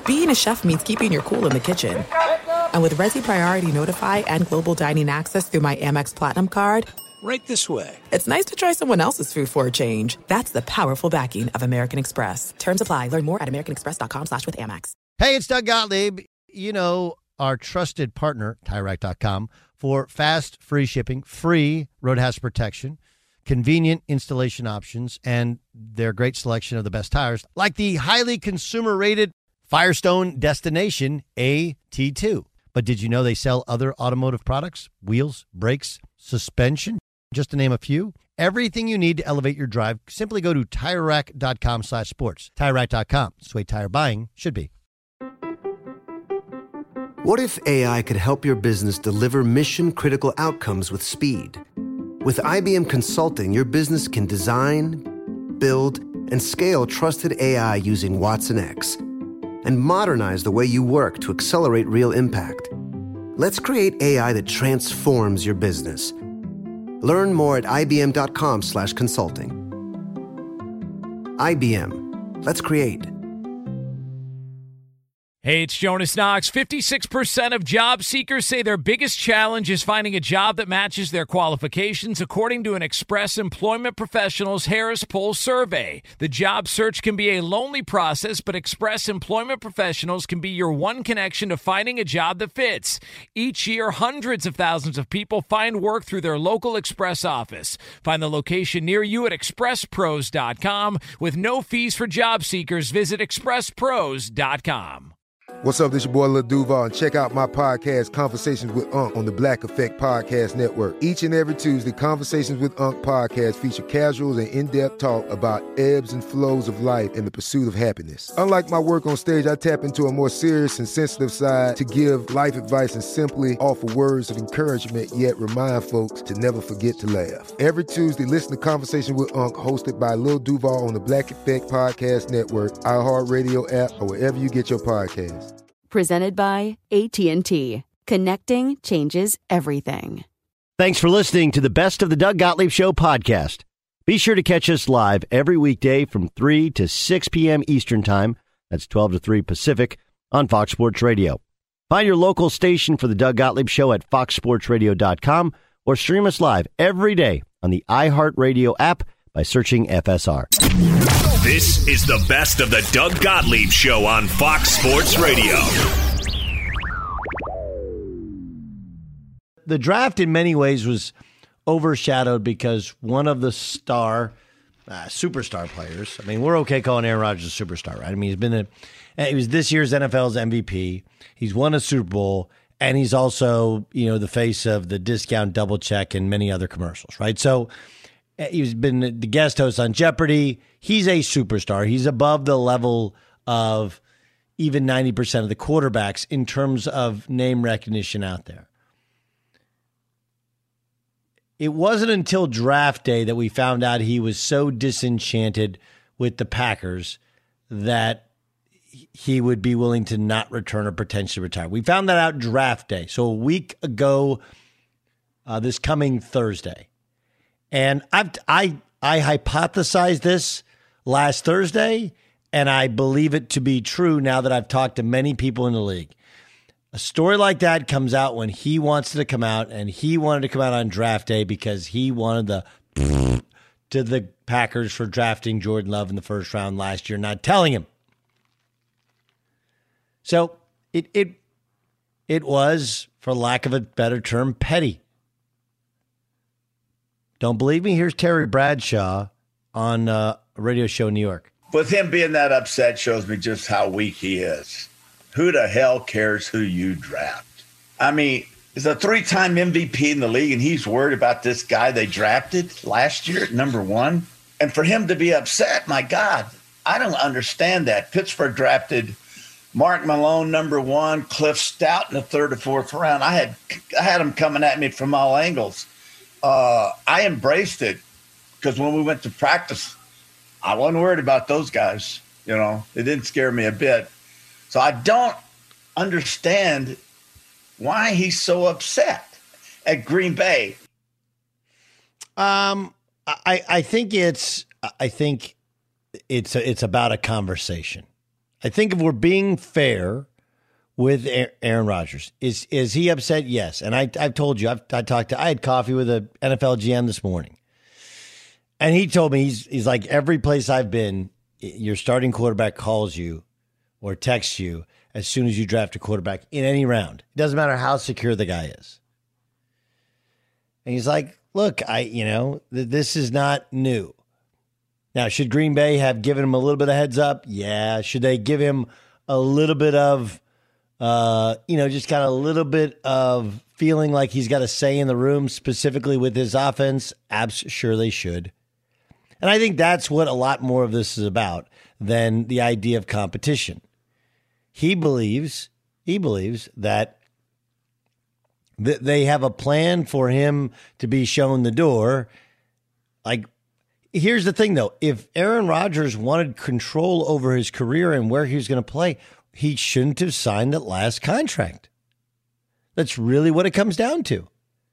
being a chef means keeping your cool in the kitchen. And with Resi Priority Notify and Global Dining Access through my Amex Platinum card, Right this way. it's nice to try someone else's food for a change. That's the powerful backing of American Express. Terms apply. Learn more at americanexpress.com/withAmex. Hey, it's Doug Gottlieb. You know, our trusted partner, TireRack.com, for fast, free shipping, free road hazard protection, convenient installation options, and their great selection of the best tires, like the highly consumer-rated Firestone Destination AT2. But did you know they sell other automotive products? Wheels, brakes, suspension, just to name a few. Everything you need to elevate your drive. Simply go to TireRack.com/sports. TireRack.com. It's the way tire buying should be. What if AI could help your business deliver mission-critical outcomes with speed? With IBM Consulting, your business can design, build, and scale trusted AI using Watson X and modernize the way you work to accelerate real impact. Let's create AI that transforms your business. Learn more at ibm.com/consulting. IBM. Let's create. Hey, it's Jonas Knox. 56% of job seekers say their biggest challenge is finding a job that matches their qualifications, according to an Express Employment Professionals Harris Poll survey. The job search can be a lonely process, but Express Employment Professionals can be your one connection to finding a job that fits. Each year, hundreds of thousands of people find work through their local Express office. Find the location near you at expresspros.com. With no fees for job seekers, visit expresspros.com. What's up? This your boy Lil Duval, and check out my podcast, Conversations with Unc, on the Black Effect Podcast Network. Each and every Tuesday, Conversations with Unc podcast feature casuals and in-depth talk about ebbs and flows of life and the pursuit of happiness. Unlike my work on stage, I tap into a more serious and sensitive side to give life advice and simply offer words of encouragement, yet remind folks to never forget to laugh. Every Tuesday, listen to Conversations with Unc, hosted by Lil Duval on the Black Effect Podcast Network, iHeartRadio app, or wherever you get your podcasts. Presented by AT&T. Connecting changes everything. Thanks for listening to the Best of the Doug Gottlieb Show podcast. Be sure to catch us live every weekday from 3 to 6 p.m. Eastern Time. That's 12 to 3 Pacific on Fox Sports Radio. Find your local station for the Doug Gottlieb Show at foxsportsradio.com or stream us live every day on the iHeartRadio app by searching FSR. This is the Best of the Doug Gottlieb Show on Fox Sports Radio. The draft in many ways was overshadowed because one of the superstar players, I mean, we're okay calling Aaron Rodgers a superstar, right? I mean, he was this year's NFL's MVP. He's won a Super Bowl, and he's also, the face of the discount double check and many other commercials, right? So he's been the guest host on Jeopardy. He's a superstar. He's above the level of even 90% of the quarterbacks in terms of name recognition out there. It wasn't until draft day that we found out he was so disenchanted with the Packers that he would be willing to not return or potentially retire. We found that out draft day. So a week ago, this coming Thursday. And I hypothesized this last Thursday, and I believe it to be true now that I've talked to many people in the league. A story like that comes out when he wants it to come out, and he wanted to come out on draft day because he wanted to the Packers for drafting Jordan Love in the first round last year, not telling him. So it was, for lack of a better term, petty. Don't believe me? Here's Terry Bradshaw on a radio show in New York. With him being that upset shows me just how weak he is. Who the hell cares who you draft? I mean, he's a 3-time MVP in the league, and he's worried about this guy they drafted last year at number 1. And for him to be upset, my God, I don't understand that. Pittsburgh drafted Mark Malone, number 1, Cliff Stout in the 3rd or 4th round. I had him coming at me from all angles. I embraced it because when we went to practice, I wasn't worried about those guys. It didn't scare me a bit. So I don't understand why he's so upset at Green Bay. I think it's about a conversation. I think if we're being fair with Aaron Rodgers, is he upset? Yes. And I've told you, I had coffee with an NFL GM this morning. And he told me, he's like, every place I've been, your starting quarterback calls you or texts you as soon as you draft a quarterback in any round. It doesn't matter how secure the guy is. And he's like, look, this is not new. Now, should Green Bay have given him a little bit of heads up? Yeah. Should they give him a little bit of, just kind of a little bit of feeling like he's got a say in the room, specifically with his offense? Sure, they should. And I think that's what a lot more of this is about than the idea of competition. He believes that they have a plan for him to be shown the door. Like, here's the thing, though. If Aaron Rodgers wanted control over his career and where he was going to play, he shouldn't have signed that last contract. That's really what it comes down to.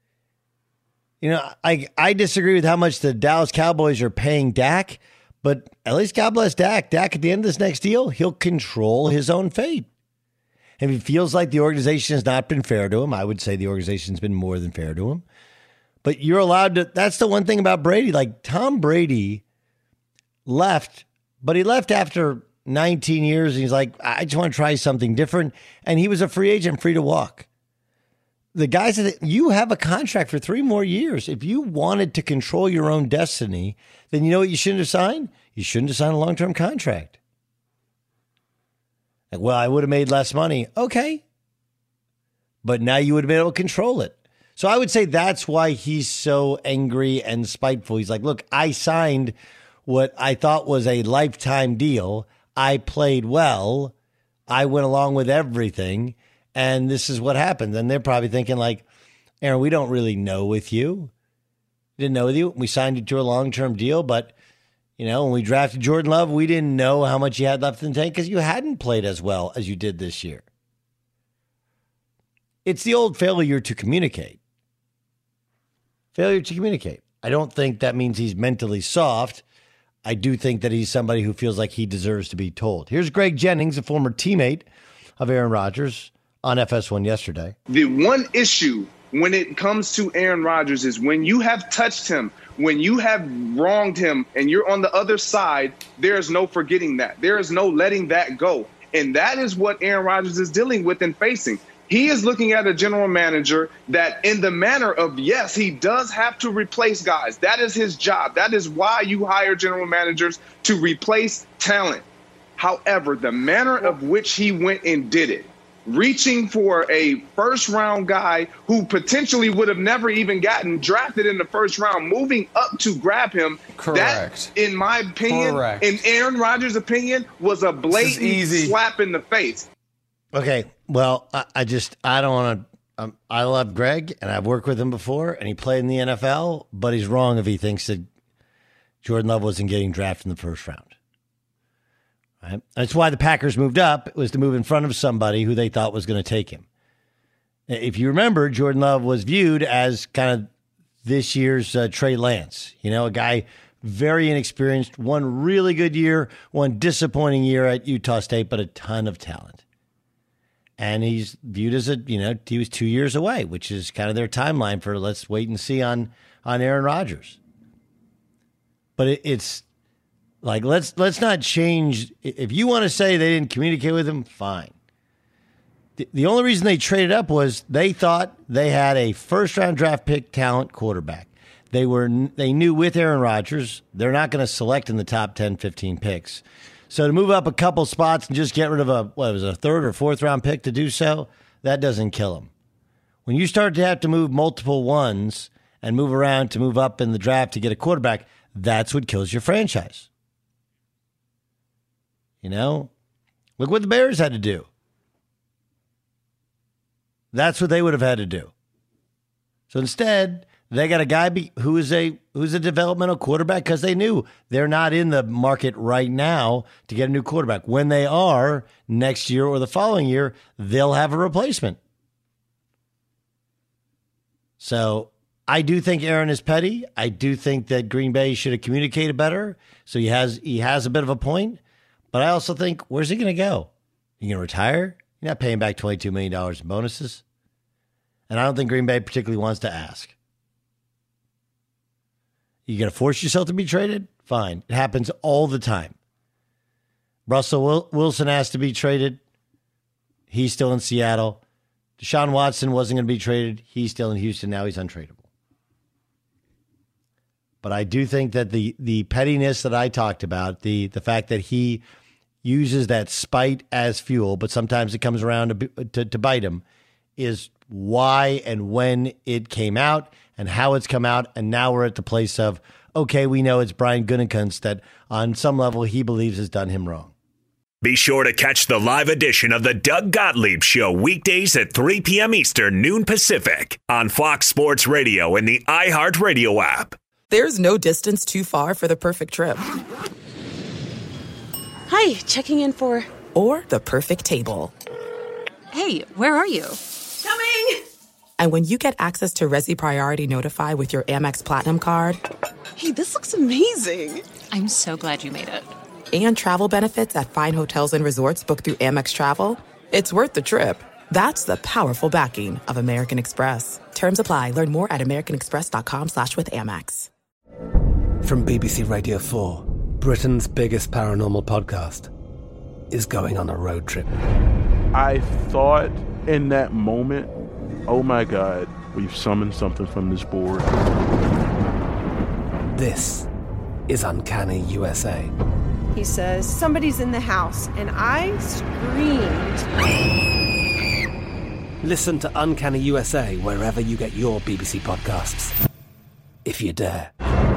I disagree with how much the Dallas Cowboys are paying Dak, but at least God bless Dak. Dak, at the end of this next deal, he'll control his own fate. If he feels like the organization has not been fair to him, I would say the organization's been more than fair to him. But you're allowed to. That's the one thing about Brady. Like, Tom Brady left, but he left after 19 years. And he's like, I just want to try something different. And he was a free agent, free to walk. The guys that you have a contract for 3 more years. If you wanted to control your own destiny, then you know what you shouldn't have signed? You shouldn't have signed a long-term contract. Like, well, I would have made less money. Okay. But now you would have been able to control it. So I would say that's why he's so angry and spiteful. He's like, look, I signed what I thought was a lifetime deal. I played well. I went along with everything. And this is what happened. And they're probably thinking like, Aaron, we don't really know with you. We didn't know with you. We signed you to a long-term deal. But, when we drafted Jordan Love, we didn't know how much you had left in the tank because you hadn't played as well as you did this year. It's the old failure to communicate. Failure to communicate. I don't think that means he's mentally soft. I do think that he's somebody who feels like he deserves to be told. Here's Greg Jennings, a former teammate of Aaron Rodgers, on FS1 yesterday. The one issue when it comes to Aaron Rodgers is when you have touched him, when you have wronged him, and you're on the other side, there is no forgetting that. There is no letting that go. And that is what Aaron Rodgers is dealing with and facing. He is looking at a general manager that in the manner of, yes, he does have to replace guys. That is his job. That is why you hire general managers, to replace talent. However, the manner of which he went and did it, reaching for a first-round guy who potentially would have never even gotten drafted in the first round, moving up to grab him. Correct. That, in my opinion, in Aaron Rodgers' opinion, was a blatant slap in the face. Okay, well, I don't want to. I love Greg, and I've worked with him before, and he played in the NFL, but he's wrong if he thinks that Jordan Love wasn't getting drafted in the first round. Right? That's why the Packers moved up, was to move in front of somebody who they thought was going to take him. If you remember, Jordan Love was viewed as kind of this year's Trey Lance, a guy very inexperienced, one really good year, one disappointing year at Utah State, but a ton of talent. And he's viewed as he was 2 years away, which is kind of their timeline for let's wait and see on Aaron Rodgers. But it's like, let's not change. If you want to say they didn't communicate with him, fine. The only reason they traded up was they thought they had a first-round draft pick talent quarterback. They knew with Aaron Rodgers, they're not going to select in the top 10, 15 picks. So to move up a couple spots and just get rid of a third or fourth round pick to do so, that doesn't kill them. When you start to have to move multiple ones and move around to move up in the draft to get a quarterback, that's what kills your franchise. Look what the Bears had to do. That's what they would have had to do. So instead, they got a guy who's a developmental quarterback because they knew they're not in the market right now to get a new quarterback. When they are next year or the following year, they'll have a replacement. So I do think Aaron is petty. I do think that Green Bay should have communicated better. So he has a bit of a point. But I also think, where's he going to go? You going to retire? You're not paying back $22 million in bonuses. And I don't think Green Bay particularly wants to ask. You going to force yourself to be traded? Fine. It happens all the time. Russell Wilson asked to be traded. He's still in Seattle. Deshaun Watson wasn't going to be traded. He's still in Houston. Now he's untradeable. But I do think that the pettiness that I talked about, the fact that he uses that spite as fuel, but sometimes it comes around to bite him, is why and when it came out and how it's come out. And now we're at the place of, okay, we know it's Brian Gutekunst that on some level he believes has done him wrong. Be sure to catch the live edition of the Doug Gottlieb Show weekdays at 3 p.m. Eastern, noon Pacific on Fox Sports Radio and the iHeartRadio app. There's no distance too far for the perfect trip. Hi, checking in for... Or the perfect table. Hey, where are you? Coming! And when you get access to Resi Priority Notify with your Amex Platinum card... Hey, this looks amazing! I'm so glad you made it. And travel benefits at fine hotels and resorts booked through Amex Travel, it's worth the trip. That's the powerful backing of American Express. Terms apply. Learn more at americanexpress.com/withAmex. From BBC Radio 4, Britain's biggest paranormal podcast is going on a road trip. I thought in that moment, oh my God, we've summoned something from this board. This is Uncanny USA. He says, somebody's in the house, and I screamed. Listen to Uncanny USA wherever you get your BBC podcasts, if you dare.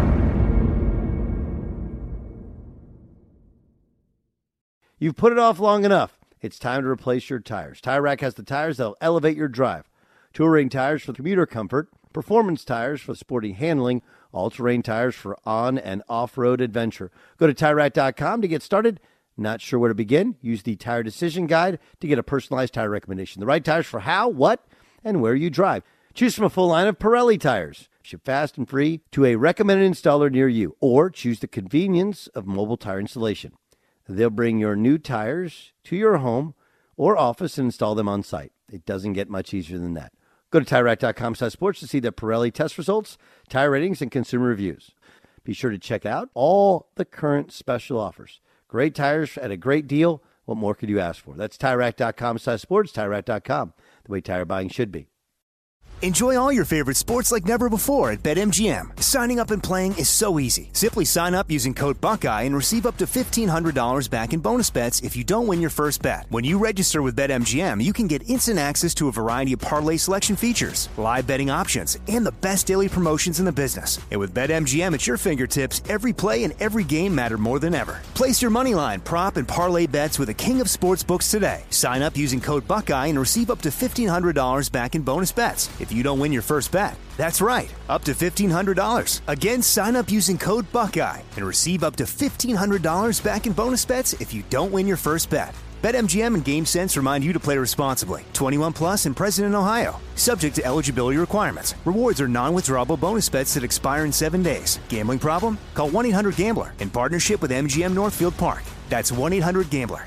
You've put it off long enough. It's time to replace your tires. Tire Rack has the tires that'll elevate your drive. Touring tires for commuter comfort, performance tires for sporty handling, all-terrain tires for on- and off-road adventure. Go to TireRack.com to get started. Not sure where to begin? Use the Tire Decision Guide to get a personalized tire recommendation. The right tires for how, what, and where you drive. Choose from a full line of Pirelli tires. Ship fast and free to a recommended installer near you. Or choose the convenience of mobile tire installation. They'll bring your new tires to your home or office and install them on site. It doesn't get much easier than that. Go to TireRack.com/sports to see the Pirelli test results, tire ratings, and consumer reviews. Be sure to check out all the current special offers. Great tires at a great deal. What more could you ask for? That's TireRack.com/sports, TireRack.com, the way tire buying should be. Enjoy all your favorite sports like never before at BetMGM. Signing up and playing is so easy. Simply sign up using code Buckeye and receive up to $1,500 back in bonus bets if you don't win your first bet. When you register with BetMGM, you can get instant access to a variety of parlay selection features, live betting options, and the best daily promotions in the business. And with BetMGM at your fingertips, every play and every game matter more than ever. Place your moneyline, prop, and parlay bets with the king of sportsbooks today. Sign up using code Buckeye and receive up to $1,500 back in bonus bets if you don't win your first bet. That's right, up to $1,500. Again, sign up using code Buckeye and receive up to $1,500 back in bonus bets if you don't win your first bet. BetMGM and GameSense remind you to play responsibly. 21 plus and present in Ohio. Subject to eligibility requirements. Rewards are non-withdrawable bonus bets that expire in 7 days. Gambling problem? Call 1-800-GAMBLER in partnership with MGM Northfield Park. That's 1-800-GAMBLER.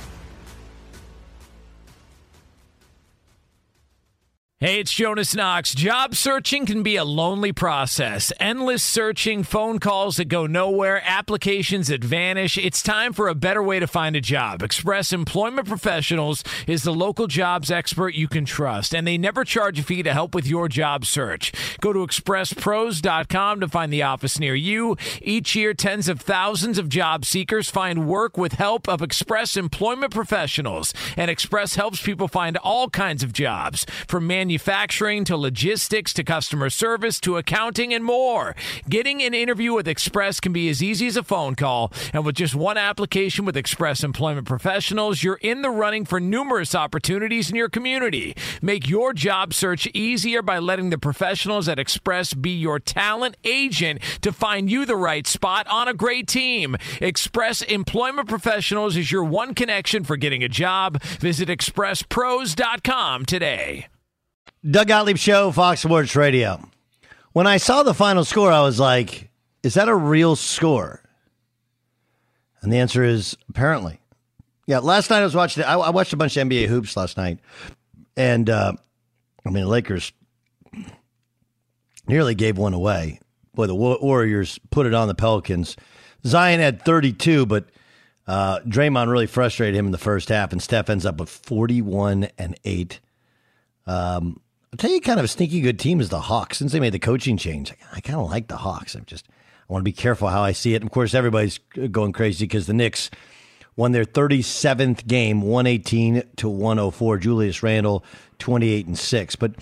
Hey, it's Jonas Knox. Job searching can be a lonely process. Endless searching, phone calls that go nowhere, applications that vanish. It's time for a better way to find a job. Express Employment Professionals is the local jobs expert you can trust, and they never charge a fee to help with your job search. Go to expresspros.com to find the office near you. Each year, tens of thousands of job seekers find work with help of Express Employment Professionals, and Express helps people find all kinds of jobs, from manufacturing to logistics to customer service to accounting and more. Getting an interview with Express can be as easy as a phone call, and with just one application with Express Employment Professionals, you're in the running for numerous opportunities in your community. Make your job search easier by letting the professionals at Express be your talent agent to find you the right spot on a great team. Express Employment Professionals is your one connection for getting a job. Visit expresspros.com today. Doug Gottlieb Show, Fox Sports Radio. When I saw the final score, I was like, is that a real score? And the answer is apparently. Yeah, last night I was watching. I watched a bunch of NBA hoops last night, and the Lakers nearly gave one away. Boy, the Warriors put it on the Pelicans. Zion had 32, but Draymond really frustrated him in the first half, and Steph ends up with 41 and 8. I'll tell you, kind of a sneaky good team is the Hawks. Since they made the coaching change, I kind of like the Hawks. I want to be careful how I see it. And of course, everybody's going crazy because the Knicks won their 37th game, 118-104. Julius Randle, 28-6. But,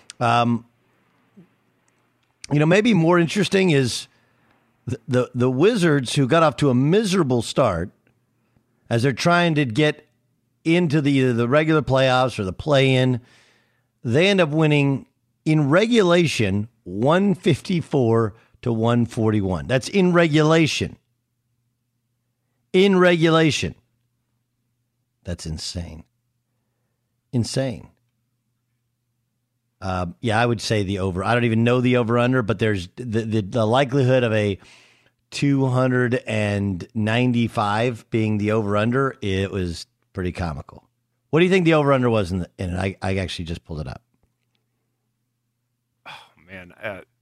maybe more interesting is the Wizards, who got off to a miserable start as they're trying to get into either the regular playoffs or the play-in. They end up winning in regulation 154-141. That's in regulation. In regulation. That's insane. Insane. I would say the over. I don't even know the over-under, but there's the likelihood of a 295 being the over-under. It was pretty comical. What do you think the over-under was in it? I actually just pulled it up. Oh, man.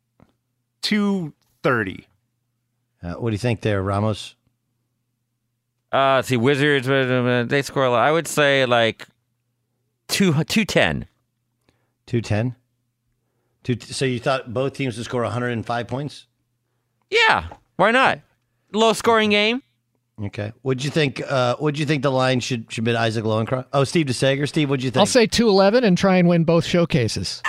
230. What do you think there, Ramos? See, Wizards, they score a lot. I would say like 210. 210? So you thought both teams would score 105 points? Yeah, why not? Low scoring game. Okay. What'd you think the line should bid Isaac Lowenkron? Oh, Steve DeSager. Steve, what'd you think? I'll say 211 and try and win both showcases.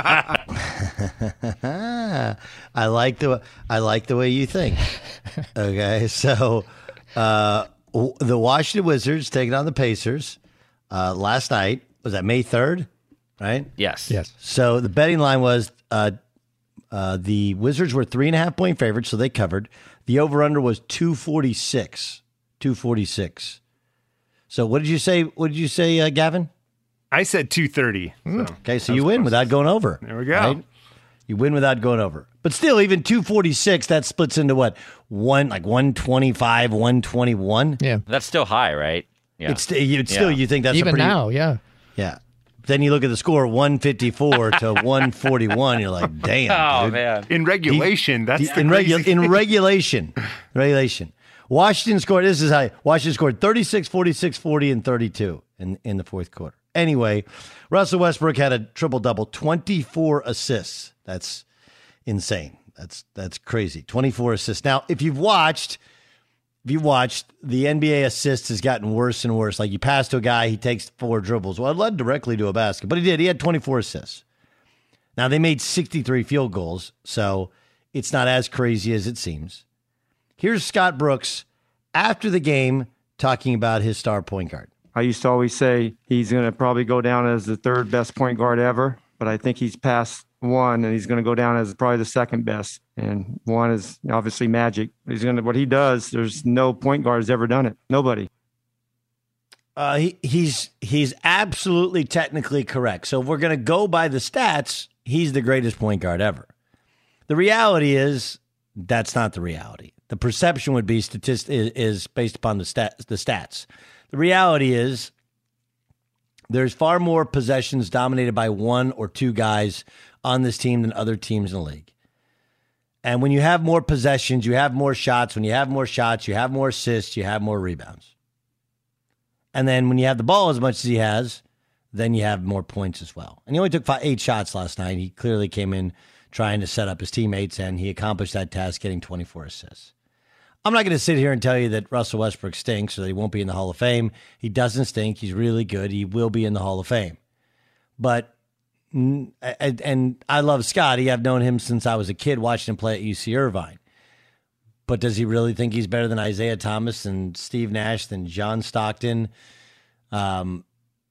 I like the way you think. Okay, so the Washington Wizards taking on the Pacers last night. Was that May 3rd? Right? Yes. So the betting line was the Wizards were 3.5-point favorites, so they covered. The over-under was 246. 246. So what did you say? What did you say, Gavin? I said 230. So okay, so you win without going over. There we go. Right? You win without going over. But still, even 246, that splits into what? 125, 121? Yeah. That's still high, right? Yeah. It's still, you think that's even a pretty, now, yeah. Yeah. Then you look at the score, 154 to 141. You're like, damn. Oh, dude. man. In regulation, In regulation. Washington scored, this is high. Washington scored 36, 46, 40, and 32 in the fourth quarter. Anyway, Russell Westbrook had a triple-double, 24 assists. That's insane. That's crazy. 24 assists. Now, if you've watched, the NBA assists has gotten worse and worse. Like you pass to a guy, he takes 4 dribbles. Well, it led directly to a basket, but he did. He had 24 assists. Now, they made 63 field goals, so it's not as crazy as it seems. Here's Scott Brooks after the game talking about his star point guard. I used to always say he's going to probably go down as the 3rd best point guard ever, but I think he's past 1, and he's going to go down as probably the 2nd best. And 1 is obviously Magic. What he does, there's no point guard has ever done it. Nobody. He's absolutely technically correct. So if we're going to go by the stats, he's the greatest point guard ever. The reality is that's not the reality. The perception would be is based upon the stats. The reality is there's far more possessions dominated by 1 or 2 guys on this team than other teams in the league. And when you have more possessions, you have more shots. When you have more shots, you have more assists, you have more rebounds. And then when you have the ball as much as he has, then you have more points as well. And he only took 8 shots last night. He clearly came in trying to set up his teammates, and he accomplished that task, getting 24 assists. I'm not going to sit here and tell you that Russell Westbrook stinks or that he won't be in the Hall of Fame. He doesn't stink. He's really good. He will be in the Hall of Fame. But, and I love Scotty. I've known him since I was a kid watching him play at UC Irvine. But does he really think he's better than Isaiah Thomas and Steve Nash, than John Stockton? Is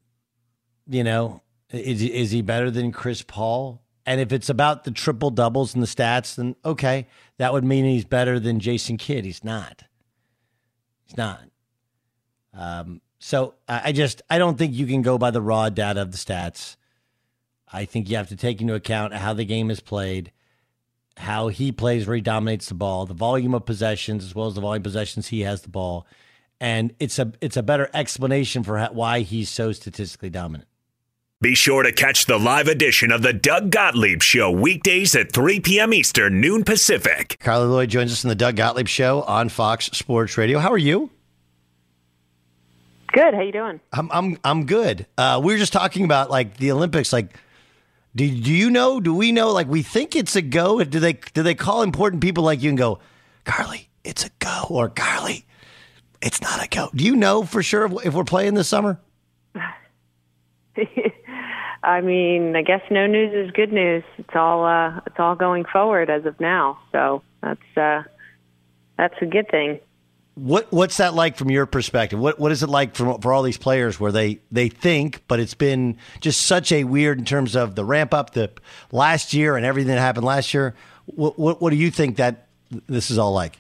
he better than Chris Paul? And if it's about the triple doubles and the stats, then okay, that would mean he's better than Jason Kidd. He's not. He's not. So I don't think you can go by the raw data of the stats. I think you have to take into account how the game is played, how he plays where he dominates the ball, the volume of possessions, as well as the volume of possessions he has the ball. And it's a better explanation for why he's so statistically dominant. Be sure to catch the live edition of the Doug Gottlieb Show weekdays at 3 p.m. Eastern, noon Pacific. Carly Lloyd joins us in the Doug Gottlieb Show on Fox Sports Radio. How are you? Good. How you doing? I'm good. We were just talking about like the Olympics. Like, do you know? Do we know? Like, we think it's a go. Do they call important people like you and go, Carly, it's a go, or Carly, it's not a go? Do you know for sure if we're playing this summer? I mean, I guess no news is good news. It's all going forward as of now. So that's a good thing. What's that like from your perspective? What is it like for all these players where they think, but it's been just such a weird in terms of the ramp up the last year and everything that happened last year? What do you think that this is all like?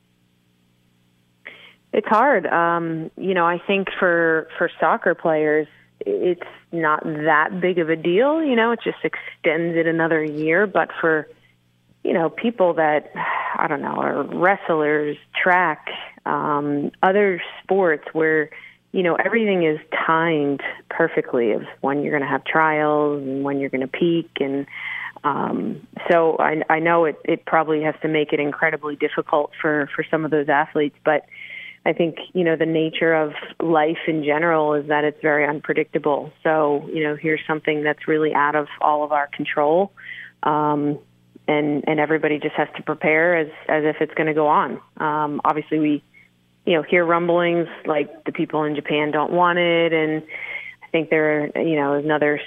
It's hard. I think for soccer players, it's not that big of a deal. It just extends it another year. But for, people that, I don't know, are wrestlers, track, other sports where, everything is timed perfectly of when you're going to have trials and when you're going to peak. And so I know it probably has to make it incredibly difficult for some of those athletes. But I think, the nature of life in general is that it's very unpredictable. So, here's something that's really out of all of our control. And everybody just has to prepare as if it's going to go on. Obviously, we, hear rumblings like the people in Japan don't want it. And I think there, is another,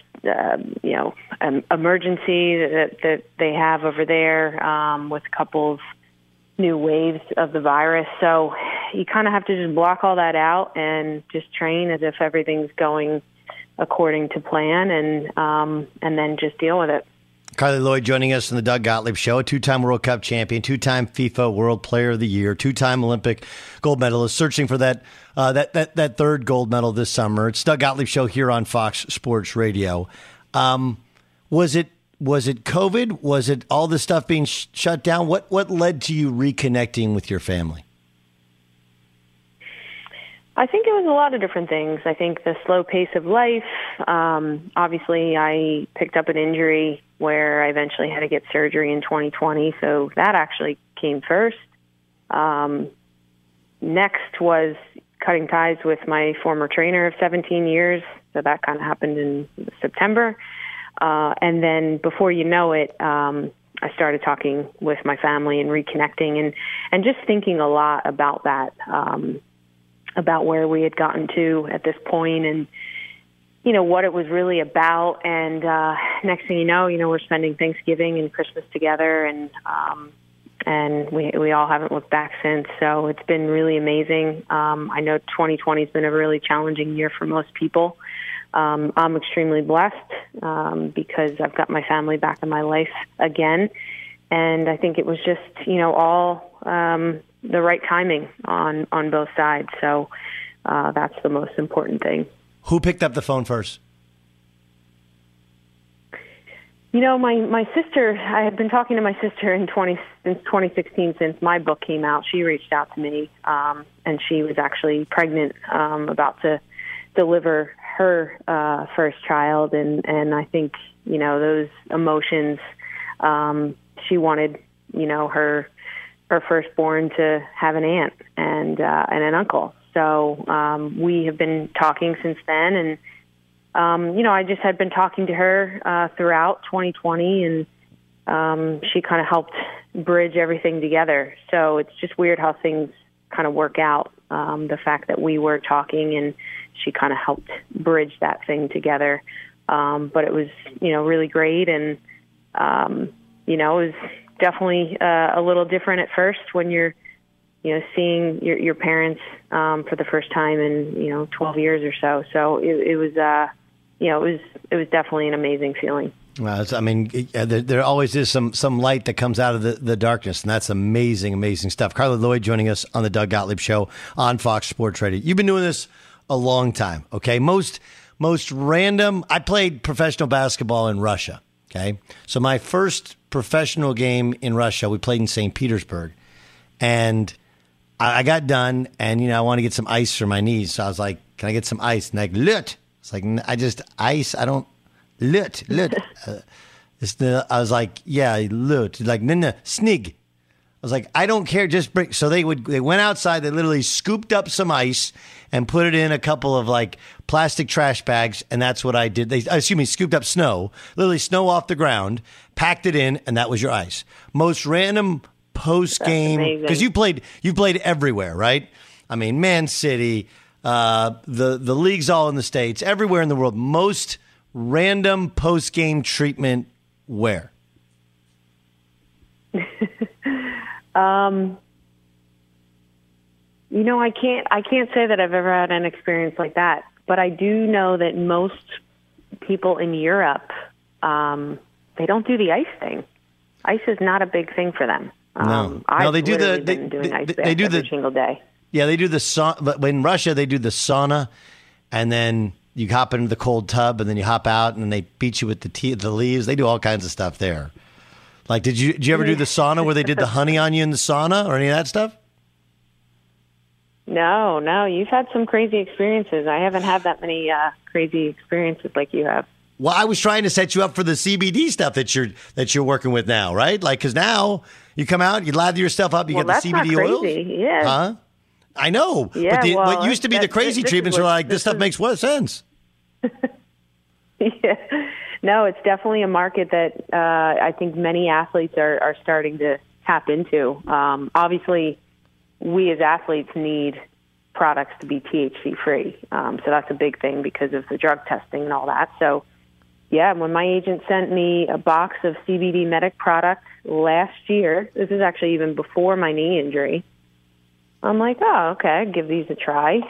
emergency that they have over there with a couple of new waves of the virus. So you kind of have to just block all that out and just train as if everything's going according to plan and then just deal with it. Carly Lloyd joining us in the Doug Gottlieb Show, a two-time World Cup champion, two-time FIFA World Player of the Year, two-time Olympic gold medalist, searching for that third gold medal this summer. It's Doug Gottlieb Show here on Fox Sports Radio. Was it COVID? Was it all this stuff being shut down? What led to you reconnecting with your family? I think it was a lot of different things. I think the slow pace of life. Obviously, I picked up an injury where I eventually had to get surgery in 2020, so that actually came first. Next was cutting ties with my former trainer of 17 years, so that kind of happened in September. And then before you know it, I started talking with my family and reconnecting and just thinking a lot about that, about where we had gotten to at this point and, what it was really about. And next thing you know, we're spending Thanksgiving and Christmas together and we all haven't looked back since. So it's been really amazing. I know 2020 has been a really challenging year for most people. I'm extremely blessed because I've got my family back in my life again. And I think it was just, all the right timing on both sides. So that's the most important thing. Who picked up the phone first? My sister, I had been talking to my sister since 2016, since my book came out. She reached out to me, and she was actually pregnant, about to deliver her first child. And I think, those emotions, she wanted, her firstborn to have an aunt and an uncle. So we have been talking since then. And, I just had been talking to her throughout 2020, and she kind of helped bridge everything together. So it's just weird how things kind of work out. The fact that we were talking and she kind of helped bridge that thing together. But it was, really great. And, it was definitely a little different at first when you're, seeing your parents for the first time in, 12 years or so. So it was, it was definitely an amazing feeling. Well, there always is some light that comes out of the darkness, and that's amazing, amazing stuff. Carly Lloyd joining us on the Doug Gottlieb Show on Fox Sports Radio. You've been doing this a long time, okay? Most random. I played professional basketball in Russia, okay? So my first professional game in Russia, we played in St. Petersburg, and I got done, and I want to get some ice for my knees. So I was like, "Can I get some ice?" And like, "Lut." It's like, I just ice. I don't lut. I was like, "Yeah, lut." Like, no, snig. I was like, "I don't care. Just bring." So they went outside. They literally scooped up some ice and put it in a couple of like plastic trash bags, and that's what I did. They scooped up snow, literally snow off the ground, packed it in, and that was your ice. Most random post game, because you played everywhere, right? I mean, Man City, the leagues all in the States, everywhere in the world. Most random post game treatment where? I can't say that I've ever had an experience like that, but I do know that most people in Europe, they don't do the ice thing. Ice is not a big thing for them. No, they do they do every single day. Yeah, they do the sauna. But in Russia, they do the sauna, and then you hop into the cold tub, and then you hop out, and then they beat you with the leaves. They do all kinds of stuff there. Like, did you ever do the sauna where they did the honey on you in the sauna or any of that stuff? No, you've had some crazy experiences. I haven't had that many crazy experiences like you have. Well, I was trying to set you up for the CBD stuff that you're working with now, right? Like, because now you come out, you lather your stuff up, you get the CBD oils. Yeah. Huh? I know. Yeah, but what used to be the crazy treatments are like, this stuff makes what sense? Yeah. No, it's definitely a market that I think many athletes are starting to tap into. Obviously, we as athletes need products to be THC free. So that's a big thing because of the drug testing and all that. So, yeah, when my agent sent me a box of CBD Medic products last year, this is actually even before my knee injury, I'm like, oh, okay, I'd give these a try.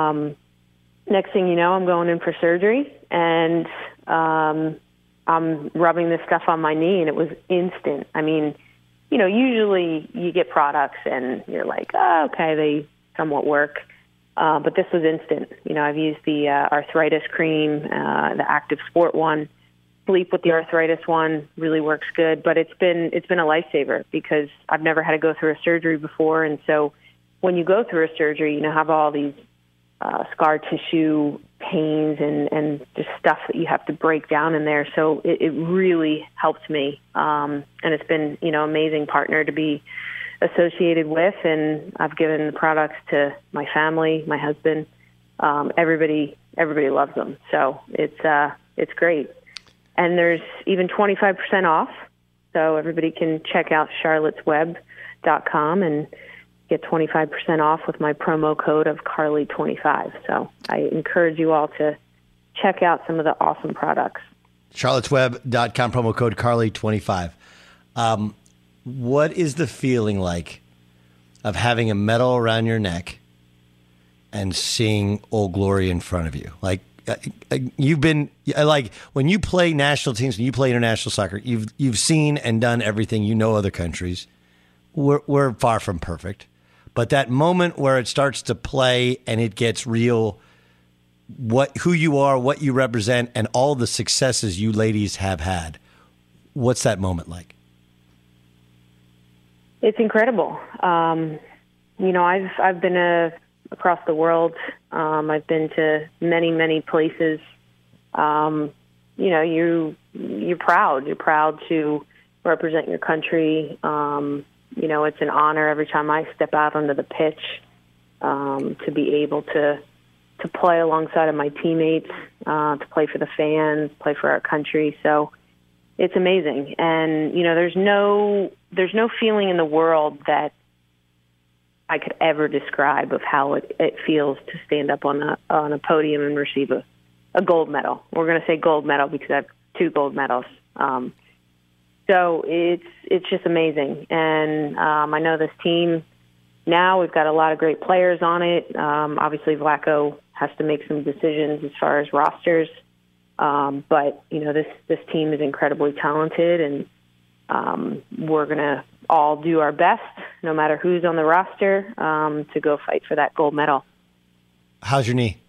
Next thing you know, I'm going in for surgery, and I'm rubbing this stuff on my knee, and it was instant. I mean, usually you get products, and you're like, oh, okay, they somewhat work. But this was instant. I've used the arthritis cream, the Active Sport one. Sleep with the arthritis one really works good. But it's been a lifesaver because I've never had to go through a surgery before, and so when you go through a surgery, have all these scar tissue pains and just stuff that you have to break down in there. So it really helped me, and it's been amazing partner to be associated with, and I've given the products to my family, my husband. Everybody loves them, so it's great. And there's even 25% off, so everybody can check out charlottesweb.com and get 25% off with my promo code of Carly25. So I encourage you all to check out some of the awesome products. charlottesweb.com, promo code Carly25. What is the feeling like of having a medal around your neck and seeing Old Glory in front of you? Like, you've been like when you play national teams, when you play international soccer, you've seen and done everything. Other countries. We're far from perfect, but that moment where it starts to play and it gets real, who you are, what you represent, and all the successes you ladies have had. What's that moment like? It's incredible. I've been across the world. I've been to many, many places. You're proud. You're proud to represent your country. It's an honor every time I step out onto the pitch to be able to play alongside of my teammates, to play for the fans, play for our country. So it's amazing. And, there's no feeling in the world that I could ever describe of how it feels to stand up on a podium and receive a gold medal. We're going to say gold medal because I have 2 gold medals. So it's just amazing. And I know this team now, we've got a lot of great players on it. Obviously, Vlatko has to make some decisions as far as rosters. But, this team is incredibly talented, and we're going to all do our best, no matter who's on the roster, to go fight for that gold medal. How's your knee?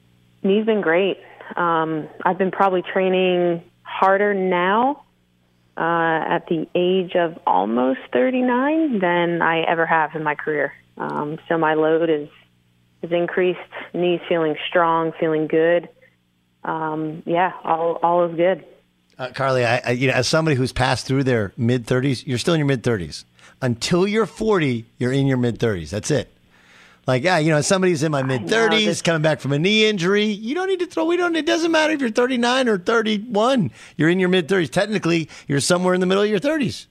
Knee's been great. I've been probably training harder now at the age of almost 39 than I ever have in my career. So my load is increased, knees feeling strong, feeling good. All is good. Carly, I as somebody who's passed through their mid-30s, you're still in your mid-30s. Until you're 40, you're in your mid-30s. That's it. Like, as somebody who's in my mid-30s, coming back from a knee injury, you don't need to throw. It doesn't matter if you're 39 or 31. You're in your mid-30s. Technically, you're somewhere in the middle of your 30s.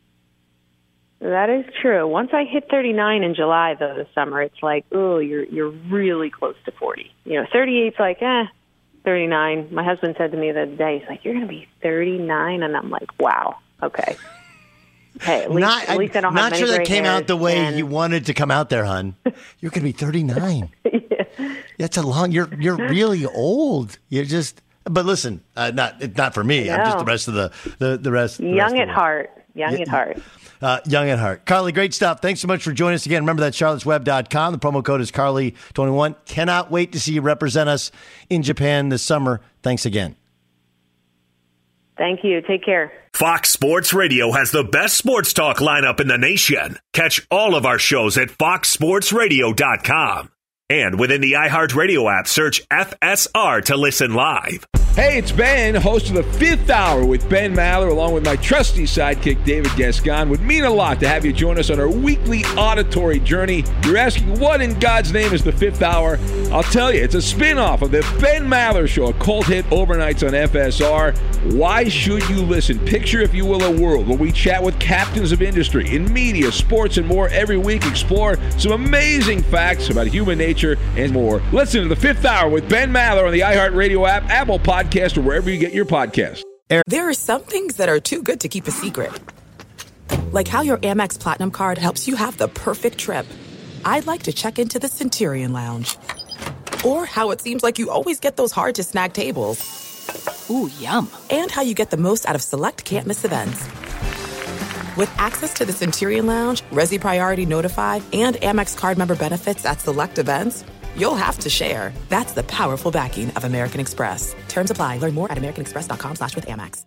That is true. Once I hit 39 in July, though, this summer, it's like, oh, you're really close to 40. 38's like, 39. My husband said to me the other day, he's like, you're going to be 39? And I'm like, wow, okay. Hey, at least I don't have not many sure that gray came hairs, out the way and you wanted to come out there, hon. You're going to be 39. That's a long. You're really old. You're just. But listen, not for me. I'm just the rest of the rest. Young at heart. Young at heart. Young at heart. Carly, great stuff. Thanks so much for joining us again. Remember that charlottesweb.com. The promo code is Carly21. Cannot wait to see you represent us in Japan this summer. Thanks again. Thank you. Take care. Fox Sports Radio has the best sports talk lineup in the nation. Catch all of our shows at foxsportsradio.com. And within the iHeartRadio app, search FSR to listen live. Hey, it's Ben, host of the Fifth Hour with Ben Maller, along with my trusty sidekick, David Gascon. Would mean a lot to have you join us on our weekly auditory journey. You're asking, what in God's name is the Fifth Hour? I'll tell you, it's a spin-off of the Ben Maller Show, a cult hit overnights on FSR. Why should you listen? Picture, if you will, a world where we chat with captains of industry in media, sports, and more every week. Explore some amazing facts about human nature and more. Listen to the Fifth Hour with Ben Maller on the iHeartRadio app, Apple Podcast, or wherever you get your podcasts. There are some things that are too good to keep a secret. Like how your Amex Platinum card helps you have the perfect trip. I'd like to check into the Centurion Lounge. Or how it seems like you always get those hard-to-snag tables. Ooh, yum. And how you get the most out of select can't-miss events. With access to the Centurion Lounge, Resi Priority Notified, and Amex card member benefits at select events, you'll have to share. That's the powerful backing of American Express. Terms apply. Learn more at americanexpress.com/withAmex.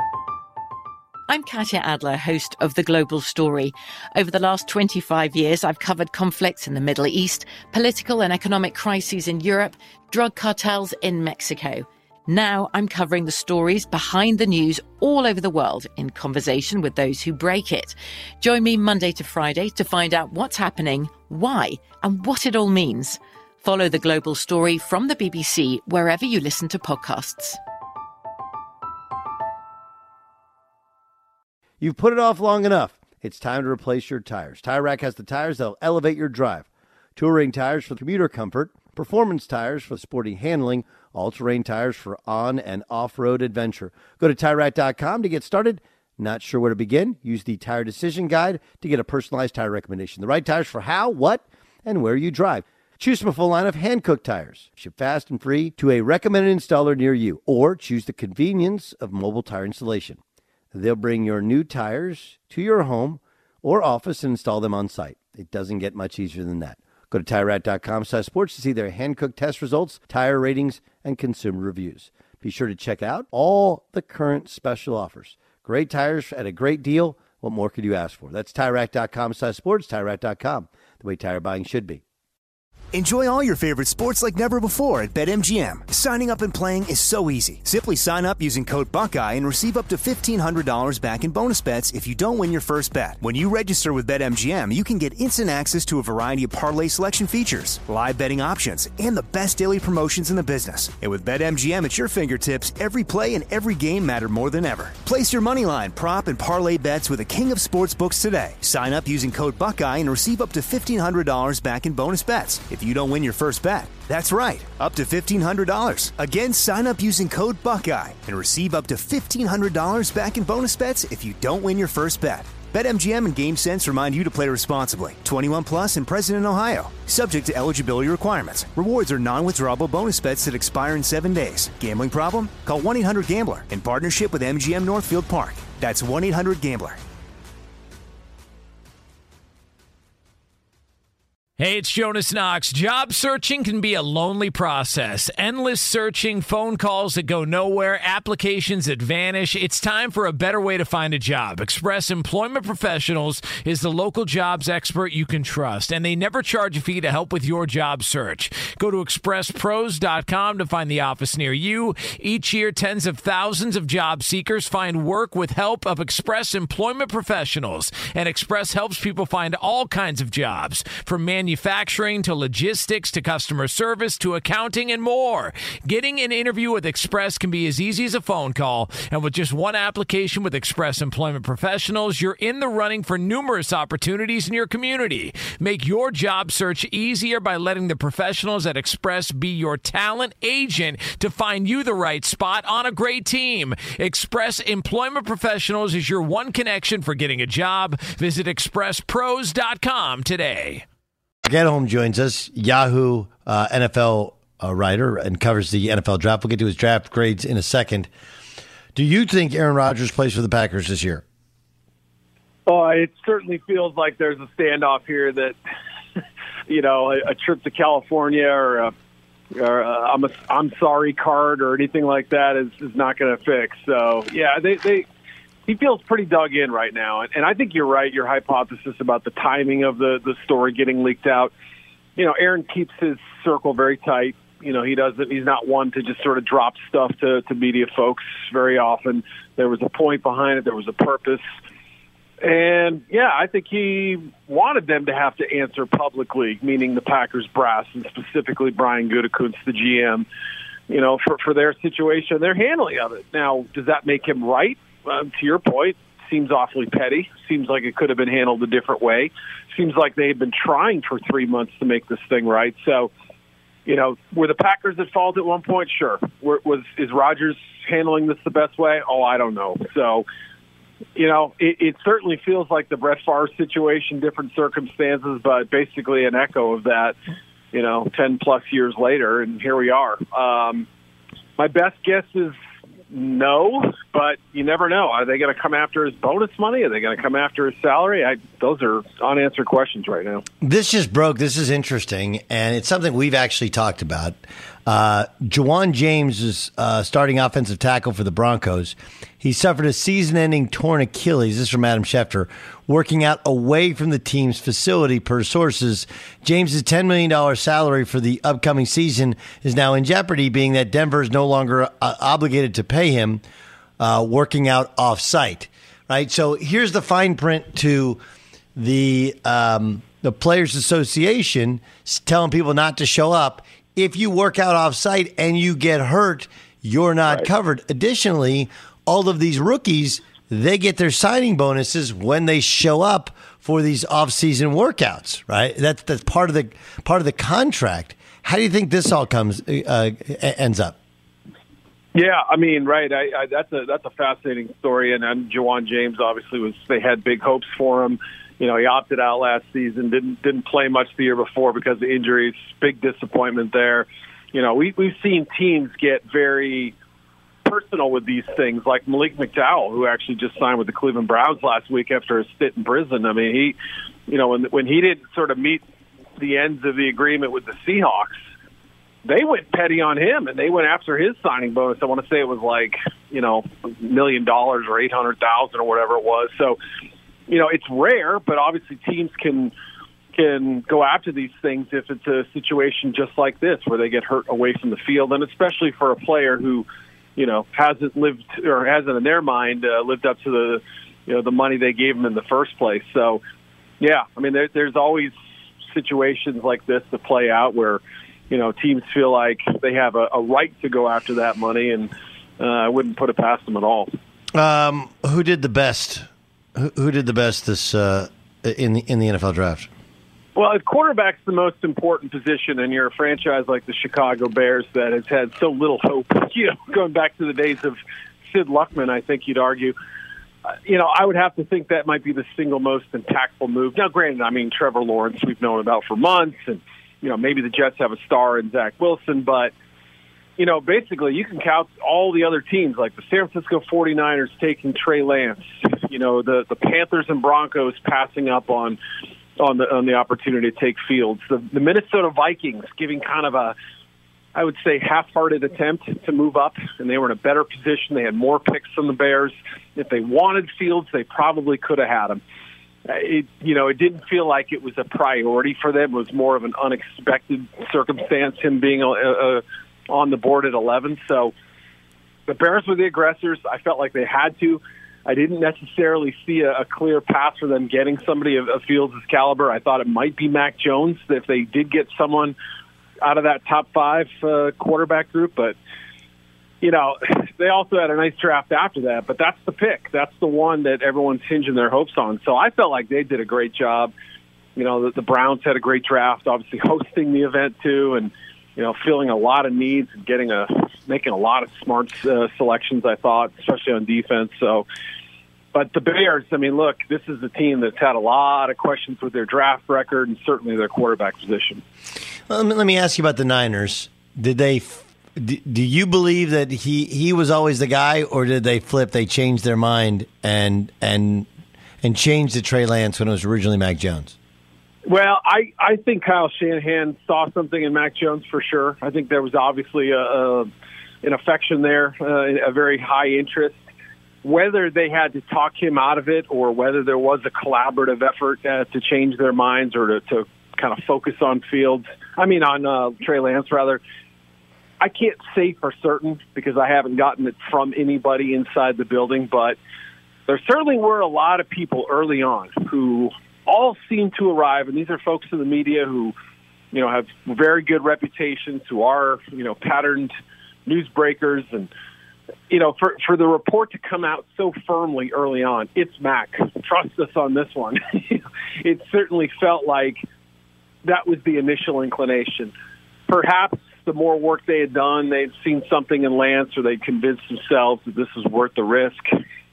I'm Katya Adler, host of The Global Story. Over the last 25 years, I've covered conflicts in the Middle East, political and economic crises in Europe, drug cartels in Mexico. Now I'm covering the stories behind the news all over the world in conversation with those who break it. Join me Monday to Friday to find out what's happening, why, and what it all means. Follow The Global Story from the BBC wherever you listen to podcasts. You've put it off long enough. It's time to replace your tires. Tire Rack has the tires that'll elevate your drive. Touring tires for commuter comfort, performance tires for sporty handling, all-terrain tires for on- and off-road adventure. Go to TireRack.com to get started. Not sure where to begin? Use the Tire Decision Guide to get a personalized tire recommendation. The right tires for how, what, and where you drive. Choose from a full line of hand-cooked tires. Ship fast and free to a recommended installer near you. Or choose the convenience of mobile tire installation. They'll bring your new tires to your home or office and install them on site. It doesn't get much easier than that. Go to TireRack.com/sports to see their hand-cooked test results, tire ratings, and consumer reviews. Be sure to check out all the current special offers. Great tires at a great deal. What more could you ask for? That's TireRack.com/sports, TireRack.com, the way tire buying should be. Enjoy all your favorite sports like never before at BetMGM. Signing up and playing is so easy. Simply sign up using code Buckeye and receive up to $1,500 back in bonus bets if you don't win your first bet. When you register with BetMGM, you can get instant access to a variety of parlay selection features, live betting options, and the best daily promotions in the business. And with BetMGM at your fingertips, every play and every game matter more than ever. Place your moneyline, prop, and parlay bets with the king of sportsbooks today. Sign up using code Buckeye and receive up to $1,500 back in bonus bets if you don't win your first bet. That's right, up to $1,500. Again, sign up using code Buckeye and receive up to $1,500 back in bonus bets if you don't win your first bet. BetMGM and GameSense remind you to play responsibly. 21 plus and present in Ohio. Subject to eligibility requirements. Rewards are non-withdrawable bonus bets that expire in 7 days. Gambling problem? Call 1-800-GAMBLER in partnership with MGM Northfield Park. That's 1-800-GAMBLER. Hey, it's Jonas Knox. Job searching can be a lonely process. Endless searching, phone calls that go nowhere, applications that vanish. It's time for a better way to find a job. Express Employment Professionals is the local jobs expert you can trust, and they never charge a fee to help with your job search. Go to expresspros.com to find the office near you. Each year, tens of thousands of job seekers find work with help of Express Employment Professionals. And Express helps people find all kinds of jobs, from manufacturing to logistics to customer service to accounting and more. Getting an interview with Express can be as easy as a phone call, and with just one application with Express Employment Professionals, you're in the running for numerous opportunities in your community. Make your job search easier by letting the professionals at Express be your talent agent to find you the right spot on a great team. Express Employment Professionals is your one connection for getting a job. Visit expresspros.com today. Mark Edholm joins us, Yahoo NFL writer, and covers the NFL draft. We'll get to his draft grades in a second. Do you think Aaron Rodgers plays for the Packers this year? Oh, it certainly feels like there's a standoff here that, a trip to California or I'm sorry card or anything like that is not going to fix. So, yeah, he feels pretty dug in right now. And I think you're right, your hypothesis about the timing of the story getting leaked out. Aaron keeps his circle very tight. He's not one to just sort of drop stuff to media folks very often. There was a point behind it. There was a purpose. And, yeah, I think he wanted them to have to answer publicly, meaning the Packers brass and specifically Brian Gutekunst, the GM, for their situation, their handling of it. Now, does that make him right? To your point, seems awfully petty. Seems like it could have been handled a different way. Seems like they had been trying for 3 months to make this thing right. So, were the Packers at fault at one point? Sure. Is Rodgers handling this the best way? Oh, I don't know. So, it certainly feels like the Brett Favre situation, different circumstances, but basically an echo of that, 10-plus years later, and here we are. My best guess is no, but you never know. Are they going to come after his bonus money? Are they going to come after his salary? Those are unanswered questions right now. This just broke. This is interesting, and it's something we've actually talked about. Juwan James is starting offensive tackle for the Broncos. He suffered a season-ending torn Achilles. This is from Adam Schefter. Working out away from the team's facility, per sources. James's $10 million salary for the upcoming season is now in jeopardy, being that Denver is no longer obligated to pay him working out off-site. Right. So here's the fine print to the Players Association telling people not to show up. If you work out off-site and you get hurt, you're not covered. Additionally, all of these rookies, they get their signing bonuses when they show up for these off-season workouts, right? That's part of the contract. How do you think this all ends up? Yeah, I mean, right. That's a fascinating story, and Juwan James obviously they had big hopes for him. He opted out last season, didn't play much the year before because of injuries. Big disappointment there. We've seen teams get very personal with these things, like Malik McDowell, who actually just signed with the Cleveland Browns last week after a stint in prison. I mean, when he didn't sort of meet the ends of the agreement with the Seahawks, they went petty on him, and they went after his signing bonus. I want to say it was like, $1 million or $800,000 or whatever it was. So, it's rare, but obviously teams can go after these things if it's a situation just like this where they get hurt away from the field, and especially for a player who, hasn't lived or hasn't in their mind lived up to the money they gave him in the first place. So, yeah, I mean, there's always situations like this to play out where, teams feel like they have a right to go after that money, and I wouldn't put it past them at all. Who did the best? Who did the best this in the NFL draft? Well, quarterback's the most important position, and you're a franchise like the Chicago Bears that has had so little hope. Going back to the days of Sid Luckman, I think you'd argue. I would have to think that might be the single most impactful move. Now, granted, I mean, Trevor Lawrence we've known about for months, and maybe the Jets have a star in Zach Wilson, but basically you can count all the other teams, like the San Francisco 49ers taking Trey Lance, the Panthers and Broncos passing up on on the opportunity to take Fields. The Minnesota Vikings giving kind of a, I would say, half-hearted attempt to move up, and they were in a better position. They had more picks than the Bears. If they wanted Fields, they probably could have had him. It didn't feel like it was a priority for them. It was more of an unexpected circumstance, him being on the board at 11. So the Bears were the aggressors. I felt like they had to. I didn't necessarily see a clear path for them getting somebody of Fields' caliber. I thought it might be Mac Jones if they did get someone out of that top 5 quarterback group. But, they also had a nice draft after that. But that's the pick. That's the one that everyone's hinging their hopes on. So I felt like they did a great job. The Browns had a great draft, obviously hosting the event too, and, filling a lot of needs and making a lot of smart selections, I thought, especially on defense. So, but the Bears, look, this is a team that's had a lot of questions with their draft record and certainly their quarterback position. Well, let me ask you about the Niners. Do you believe that he was always the guy, or did they flip? They changed their mind and changed to Trey Lance when it was originally Mac Jones? Well, I think Kyle Shanahan saw something in Mac Jones for sure. I think there was obviously an affection there, a very high interest. Whether they had to talk him out of it or whether there was a collaborative effort to change their minds or to kind of focus on Trey Lance, rather. I can't say for certain because I haven't gotten it from anybody inside the building, but there certainly were a lot of people early on who all seem to arrive, and these are folks in the media who, have very good reputations, who are, patterned newsbreakers, and, for the report to come out so firmly early on, it's Mac, trust us on this one. It certainly felt like that was the initial inclination. Perhaps the more work they had done, they'd seen something in Lance, or they'd convinced themselves that this was worth the risk.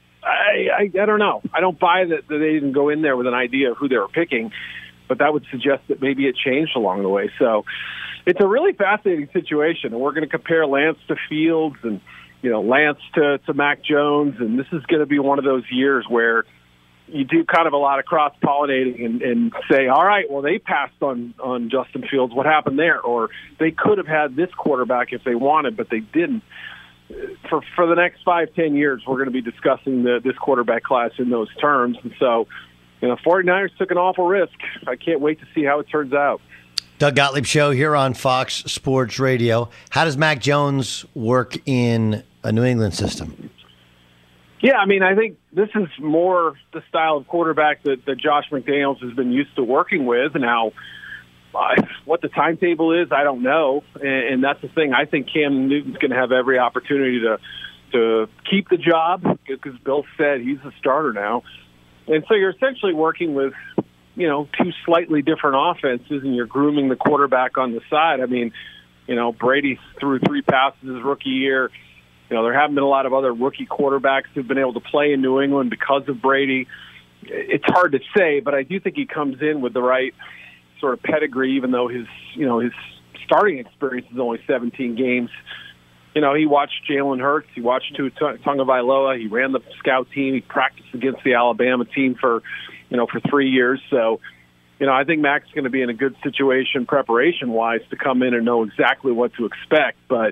I don't know. I don't buy that they didn't go in there with an idea of who they were picking, but that would suggest that maybe it changed along the way. So it's a really fascinating situation, and we're going to compare Lance to Fields and, Lance to Mac Jones, and this is going to be one of those years where you do kind of a lot of cross-pollinating and say, all right, well, they passed on Justin Fields. What happened there? Or they could have had this quarterback if they wanted, but they didn't. For the next 5-10 years, we're going to be discussing this quarterback class in those terms. And so, 49ers took an awful risk. I can't wait to see how it turns out. Doug Gottlieb Show here on Fox Sports Radio. How does Mac Jones work in a New England system? Yeah, I think this is more the style of quarterback that Josh McDaniels has been used to working with. Now, what the timetable is, I don't know. And that's the thing. I think Cam Newton's going to have every opportunity to keep the job because Bill said he's the starter now. And so you're essentially working with, two slightly different offenses, and you're grooming the quarterback on the side. Brady threw 3 passes his rookie year. There haven't been a lot of other rookie quarterbacks who've been able to play in New England because of Brady. It's hard to say, but I do think he comes in with the right sort of pedigree, even though his starting experience is only 17 games. He watched Jalen Hurts. He watched Tua Tagovailoa. He ran the scout team. He practiced against the Alabama team for 3 years. So, I think Mac's going to be in a good situation preparation-wise to come in and know exactly what to expect. But,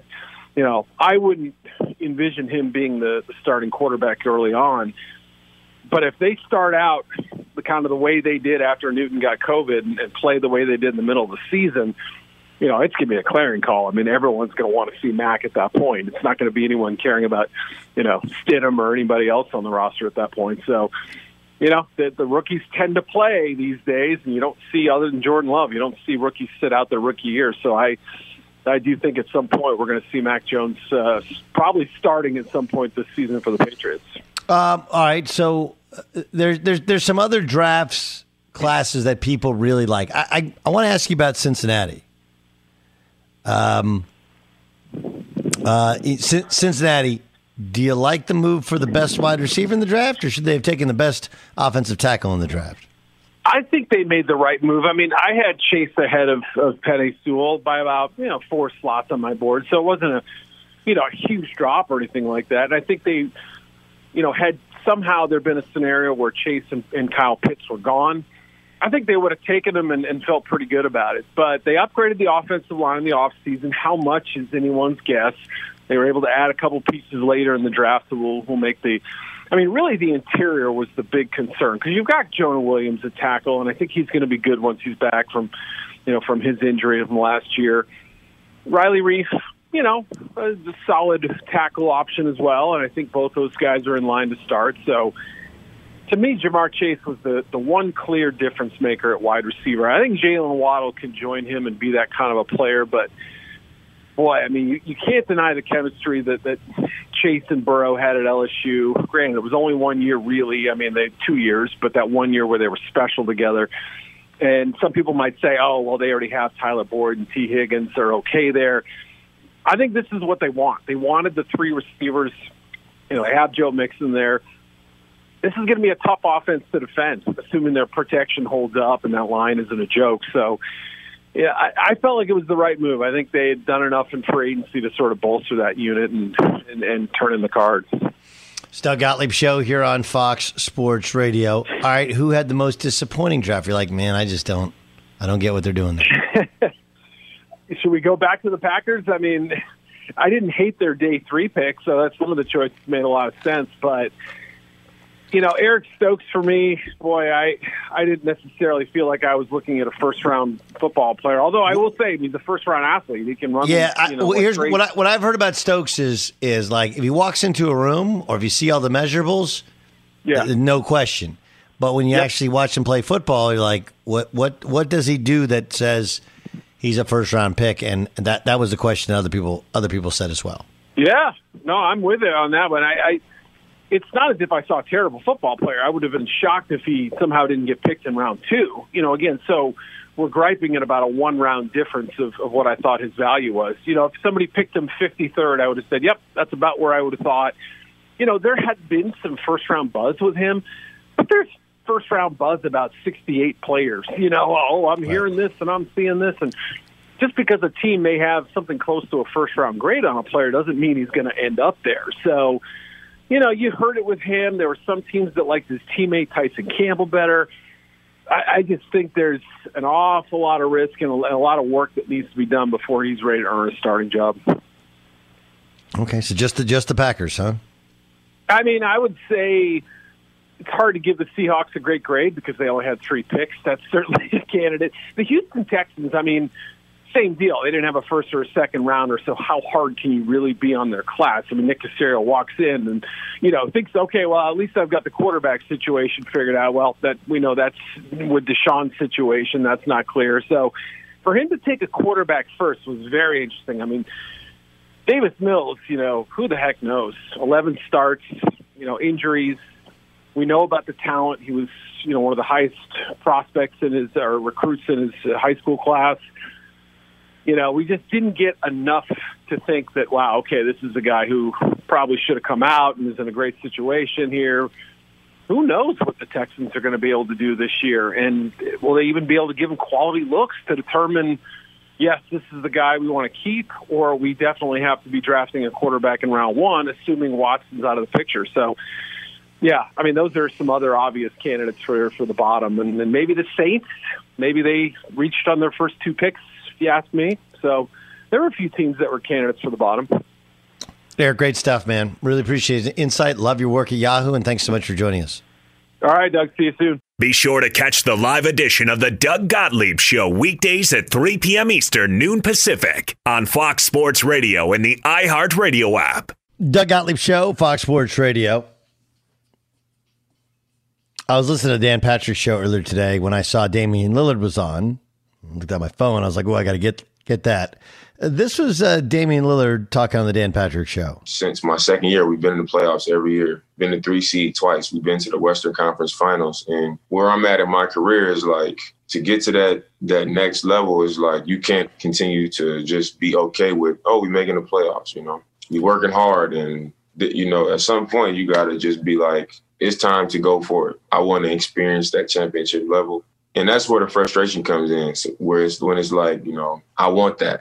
I wouldn't envision him being the starting quarterback early on. But if they start out the way they did after Newton got COVID and play the way they did in the middle of the season, it's going to be a clarion call. Everyone's going to want to see Mac at that point. It's not going to be anyone caring about, Stidham or anybody else on the roster at that point. So, the rookies tend to play these days, and you don't see, other than Jordan Love, you don't see rookies sit out their rookie year. So I do think at some point we're going to see Mac Jones probably starting at some point this season for the Patriots. All right, so there's some other drafts classes that people really like. I want to ask you about Cincinnati. Cincinnati, do you like the move for the best wide receiver in the draft, or should they have taken the best offensive tackle in the draft? I think they made the right move. I had Chase ahead of Penei Sewell by about 4 slots on my board, so it wasn't a huge drop or anything like that. And I think they, had somehow there been a scenario where Chase and Kyle Pitts were gone, I think they would have taken him and felt pretty good about it. But they upgraded the offensive line in the offseason. How much is anyone's guess? They were able to add a couple pieces later in the draft that will make the – I mean, really the interior was the big concern because you've got Jonah Williams at tackle, and I think he's going to be good once he's back from his injury from last year. Riley Reif, is a solid tackle option as well, and I think both those guys are in line to start. So – to me, Jamar Chase was the one clear difference maker at wide receiver. I think Jalen Waddle can join him and be that kind of a player, but boy, I mean, you can't deny the chemistry that Chase and Burrow had at LSU. Granted, it was only 1 year, really. I mean, they had 2 years, but that 1 year where they were special together. And some people might say, oh, well, they already have Tyler Boyd and T. Higgins. They're okay there. I think this is what they want. They wanted the three receivers. They have Joe Mixon there. This is going to be a tough offense to defend, assuming their protection holds up and that line isn't a joke. So, yeah, I felt like it was the right move. I think they had done enough in free agency to sort of bolster that unit and turn in the card. It's Doug Gottlieb Show here on Fox Sports Radio. All right, who had the most disappointing draft? You're like, man, I don't get what they're doing there. Should we go back to the Packers? I mean, I didn't hate their day 3 pick, so that's one of the choices made a lot of sense, but Eric Stokes for me, boy, I didn't necessarily feel like I was looking at a first-round football player. Although I will say he's a first-round athlete. He can run. Yeah, here's what I've heard about Stokes is like if he walks into a room or if you see all the measurables, no question. But when you actually watch him play football, you're like, what does he do that says he's a first-round pick? And that was the question that other people said as well. Yeah, no, I'm with it on that one. It's not as if I saw a terrible football player. I would have been shocked if he somehow didn't get picked in round 2. Again, so we're griping at about a 1-round difference of what I thought his value was. If somebody picked him 53rd, I would have said, yep, that's about where I would have thought. There had been some first-round buzz with him, but there's first-round buzz about 68 players. I'm hearing this and I'm seeing this. And just because a team may have something close to a first-round grade on a player doesn't mean he's going to end up there. So, you heard it with him. There were some teams that liked his teammate Tyson Campbell better. I just think there's an awful lot of risk and a lot of work that needs to be done before he's ready to earn a starting job. Okay, so just the Packers, huh? I mean, I would say it's hard to give the Seahawks a great grade because they only had 3 picks. That's certainly a candidate. The Houston Texans, I mean, same deal. They didn't have a first or a second rounder, so how hard can you really be on their class? I mean, Nick Caserio walks in and, thinks, okay, well, at least I've got the quarterback situation figured out. Well, we know that's with Deshaun's situation. That's not clear. So for him to take a quarterback first was very interesting. I mean, Davis Mills, who the heck knows? 11 starts, injuries. We know about the talent. He was, one of the highest prospects recruits in his high school class. We just didn't get enough to think that, wow, okay, this is a guy who probably should have come out and is in a great situation here. Who knows what the Texans are going to be able to do this year? And will they even be able to give him quality looks to determine, yes, this is the guy we want to keep, or we definitely have to be drafting a quarterback in round 1, assuming Watson's out of the picture. So, yeah, I mean, those are some other obvious candidates for the bottom. And then maybe the Saints, maybe they reached on their first 2 picks, if you ask me. So there were a few teams that were candidates for the bottom. Eric, great stuff, man. Really appreciate the insight. Love your work at Yahoo, and thanks so much for joining us. All right, Doug. See you soon. Be sure to catch the live edition of the Doug Gottlieb Show weekdays at 3 p.m. Eastern, noon Pacific on Fox Sports Radio and the iHeartRadio app. Doug Gottlieb Show, Fox Sports Radio. I was listening to Dan Patrick's show earlier today when I saw Damian Lillard was on. I looked at my phone. I was like, oh, I got to get that. This was Damian Lillard talking on the Dan Patrick Show. Since my second year, we've been in the playoffs every year. Been the 3 seed twice. We've been to the Western Conference Finals. And where I'm at in my career is like, to get to that next level is like, you can't continue to just be okay with, we're making the playoffs, You're working hard. And, at some point, you got to just be like, it's time to go for it. I want to experience that championship level. And that's where the frustration comes in, when it's like, I want that.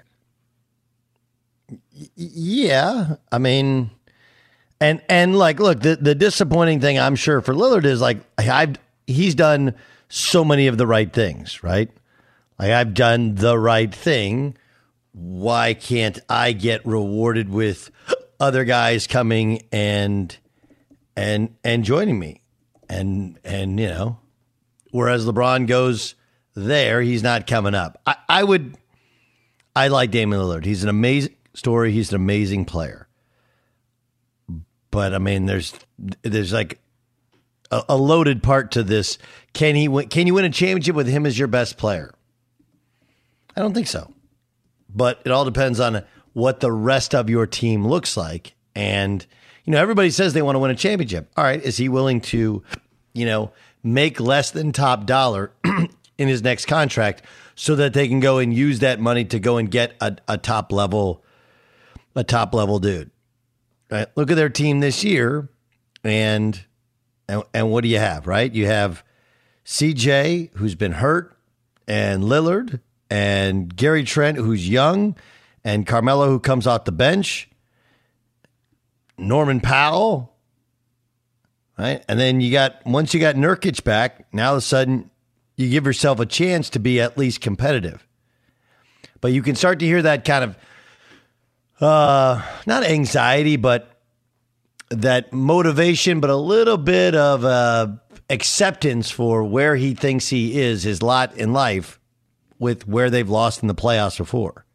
Yeah. I mean, and like, look, the disappointing thing I'm sure for Lillard is like, he's done so many of the right things, right? Like, I've done the right thing. Why can't I get rewarded with other guys coming and joining me? And whereas LeBron goes there, he's not coming up. I like Damian Lillard. He's an amazing story. He's an amazing player. But I mean, there's like a loaded part to this. Can you win a championship with him as your best player? I don't think so. But it all depends on what the rest of your team looks like. And, everybody says they want to win a championship. All right. Is he willing to, make less than top dollar in his next contract so that they can go and use that money to go and get a top level dude? Right? Look at their team this year. And what do you have, right? You have CJ, who's been hurt, and Lillard, and Gary Trent, who's young, and Carmelo, who comes off the bench, Norman Powell, right? And then once you got Nurkic back, now all of a sudden you give yourself a chance to be at least competitive. But you can start to hear that kind of, not anxiety, but that motivation, but a little bit of acceptance for where he thinks he is, his lot in life, with where they've lost in the playoffs before.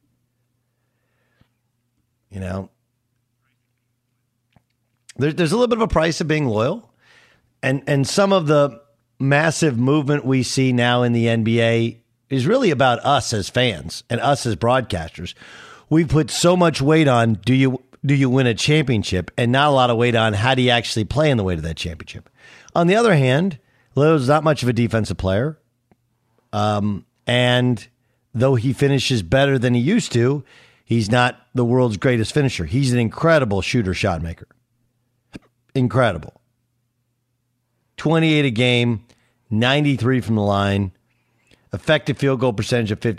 There's a little bit of a price of being loyal. And some of the massive movement we see now in the NBA is really about us as fans and us as broadcasters. We put so much weight on, do you win a championship, and not a lot of weight on how do you actually play in the way to that championship. On the other hand, Lillard's not much of a defensive player. And though he finishes better than he used to, he's not the world's greatest finisher. He's an incredible shooter, shot maker. Incredible. 28 a game, 93 from the line, effective field goal percentage of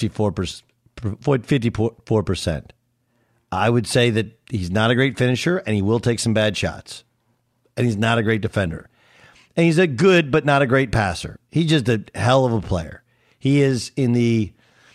54%. I would say that he's not a great finisher, and he will take some bad shots. And he's not a great defender. And he's a good but not a great passer. He's just a hell of a player. He is in the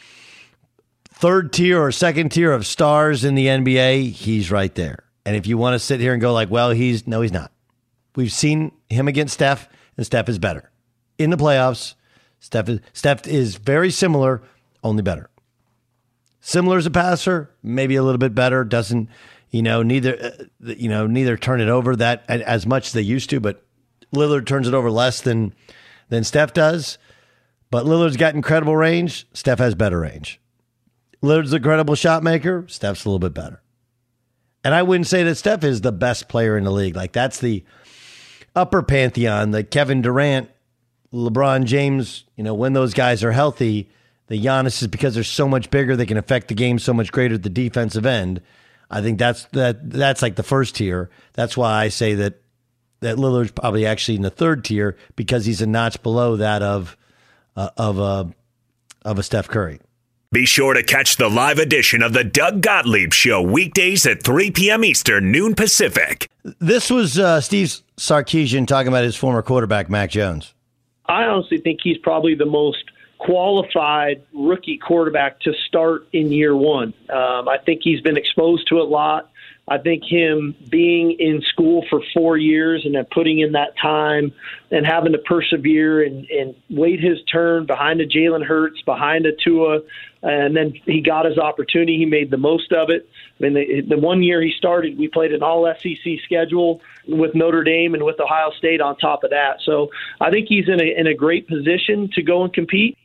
third tier or second tier of stars in the NBA. He's right there. And if you want to sit here and go like, well, he's not. We've seen him against Steph, and Steph is better. In the playoffs, Steph is very similar, only better. Similar as a passer, maybe a little bit better. Doesn't, neither turn it over that as much as they used to, but Lillard turns it over less than Steph does. But Lillard's got incredible range. Steph has better range. Lillard's an incredible shot maker. Steph's a little bit better. And I wouldn't say that Steph is the best player in the league. Like, that's the upper pantheon, the Kevin Durant, LeBron James, when those guys are healthy. The Giannis is because they're so much bigger, they can affect the game so much greater at the defensive end. I think that's like the first tier. That's why I say that Lillard's probably actually in the third tier, because he's a notch below that of a Steph Curry. Be sure to catch the live edition of the Doug Gottlieb Show weekdays at 3 p.m. Eastern, noon Pacific. This was Steve Sarkisian talking about his former quarterback, Mac Jones. I honestly think he's probably the most qualified rookie quarterback to start in year one. I think he's been exposed to it a lot. I think him being in school for 4 years and then putting in that time and having to persevere and wait his turn behind a Jalen Hurts, behind a Tua, and then he got his opportunity. He made the most of it. I mean, the 1 year he started, we played an all-SEC schedule with Notre Dame and with Ohio State on top of that. So I think he's in a great position to go and compete.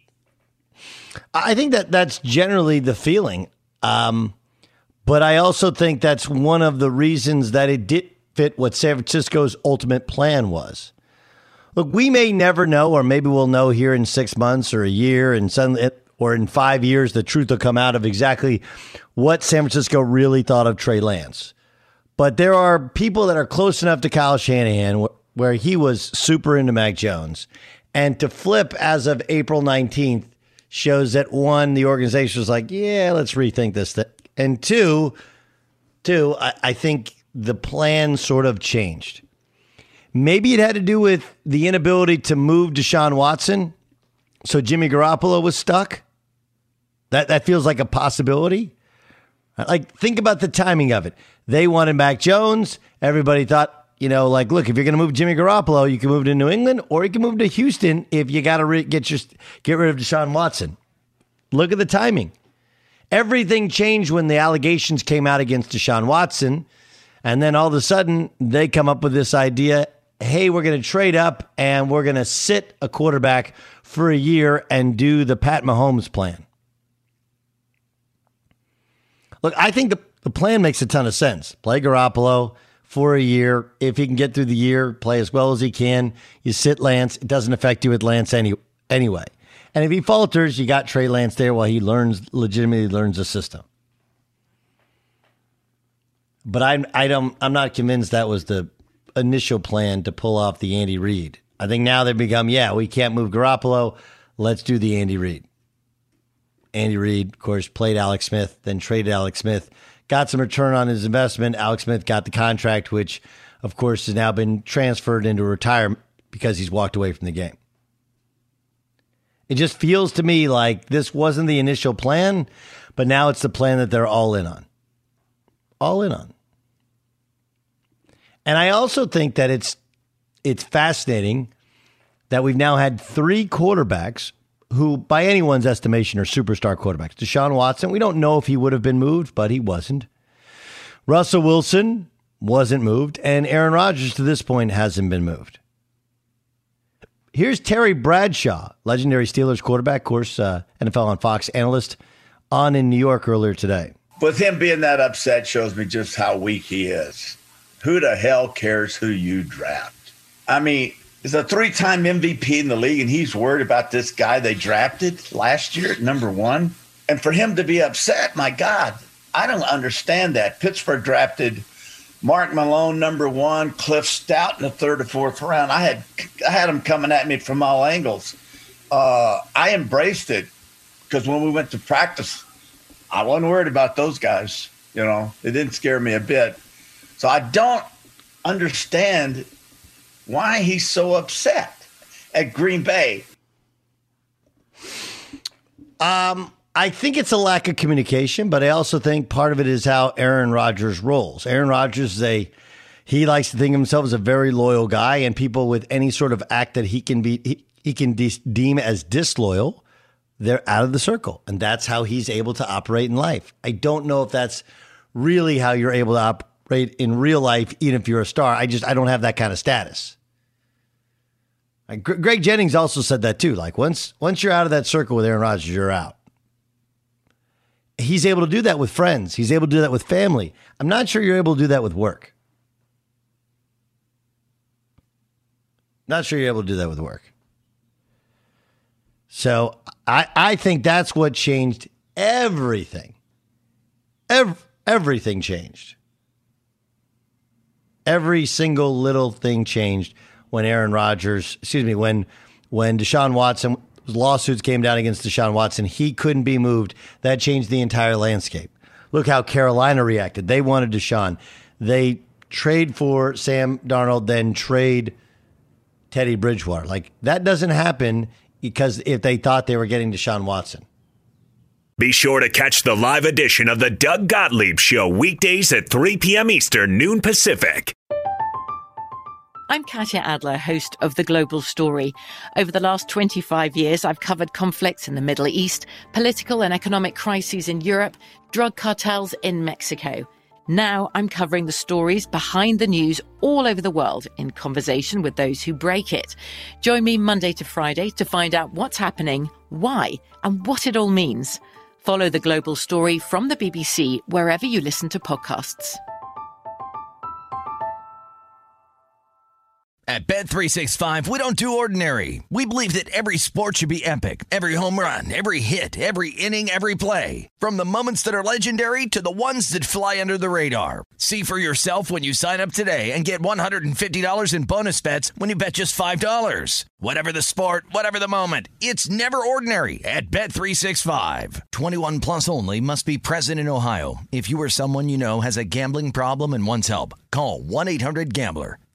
I think that's generally the feeling. But I also think that's one of the reasons that it did fit what San Francisco's ultimate plan was. Look, we may never know, or maybe we'll know here in 6 months or a year, and suddenly, or in 5 years, the truth will come out of exactly what San Francisco really thought of Trey Lance. But there are people that are close enough to Kyle Shanahan where he was super into Mac Jones. And to flip as of April 19th shows that, one, the organization was like, yeah, let's rethink this. And two, I think the plan sort of changed. Maybe it had to do with the inability to move Deshaun Watson, so Jimmy Garoppolo was stuck. That feels like a possibility. Like, think about the timing of it. They wanted Mac Jones. Everybody thought, look, if you're going to move Jimmy Garoppolo, you can move to New England or you can move to Houston if you got to get rid of Deshaun Watson. Look at the timing. Everything changed when the allegations came out against Deshaun Watson. And then all of a sudden, they come up with this idea, hey, we're going to trade up and we're going to sit a quarterback for a year and do the Pat Mahomes plan. Look, I think the plan makes a ton of sense. Play Garoppolo for a year. If he can get through the year, play as well as he can. You sit Lance. It doesn't affect you with Lance anyway. And if he falters, you got Trey Lance there while he legitimately learns the system. But I'm not convinced that was the initial plan to pull off the Andy Reid. I think now they've become, we can't move Garoppolo. Let's do the Andy Reid. Andy Reid, of course, played Alex Smith, then traded Alex Smith, got some return on his investment. Alex Smith got the contract, which, of course, has now been transferred into retirement because he's walked away from the game. It just feels to me like this wasn't the initial plan, but now it's the plan that they're all in on. All in on. And I also think that it's fascinating that we've now had 3 quarterbacks who, by anyone's estimation, are superstar quarterbacks. Deshaun Watson, we don't know if he would have been moved, but he wasn't. Russell Wilson wasn't moved, and Aaron Rodgers to this point hasn't been moved. Here's Terry Bradshaw, legendary Steelers quarterback, of course, NFL on Fox analyst, on in New York earlier today. With him being that upset shows me just how weak he is. Who the hell cares who you draft? I mean, he's a 3-time MVP in the league, and he's worried about this guy they drafted last year at number 1. And for him to be upset, my God, I don't understand that. Pittsburgh drafted Mark Malone, number 1, Cliff Stout in the 3rd or 4th round. I had him coming at me from all angles. I embraced it because when we went to practice, I wasn't worried about those guys. It didn't scare me a bit. So I don't understand why he's so upset at Green Bay. I think it's a lack of communication, but I also think part of it is how Aaron Rodgers rolls. Aaron Rodgers, he likes to think of himself as a very loyal guy, and people with any sort of act that he can deem as disloyal, they're out of the circle. And that's how he's able to operate in life. I don't know if that's really how you're able to operate in real life, even if you're a star. I don't have that kind of status. Greg Jennings also said that too. Like once you're out of that circle with Aaron Rodgers, you're out. He's able to do that with friends. He's able to do that with family. I'm not sure you're able to do that with work. Not sure you're able to do that with work. So I think that's what changed everything. Everything changed. Every single little thing changed when when Deshaun Watson, lawsuits came down against Deshaun Watson. He couldn't be moved. That changed the entire landscape. Look how Carolina reacted. They wanted Deshaun. They trade for Sam Darnold, then trade Teddy Bridgewater. Like, that doesn't happen because if they thought they were getting Deshaun Watson. Be sure to catch the live edition of the Doug Gottlieb Show weekdays at 3 p.m. Eastern, noon Pacific. I'm Katya Adler, host of The Global Story. Over the last 25 years, I've covered conflicts in the Middle East, political and economic crises in Europe, drug cartels in Mexico. Now I'm covering the stories behind the news all over the world in conversation with those who break it. Join me Monday to Friday to find out what's happening, why, and what it all means. Follow The Global Story from the BBC wherever you listen to podcasts. At Bet365, we don't do ordinary. We believe that every sport should be epic. Every home run, every hit, every inning, every play. From the moments that are legendary to the ones that fly under the radar. See for yourself when you sign up today and get $150 in bonus bets when you bet just $5. Whatever the sport, whatever the moment, it's never ordinary at Bet365. 21 plus only. Must be present in Ohio. If you or someone you know has a gambling problem and wants help, call 1-800-GAMBLER.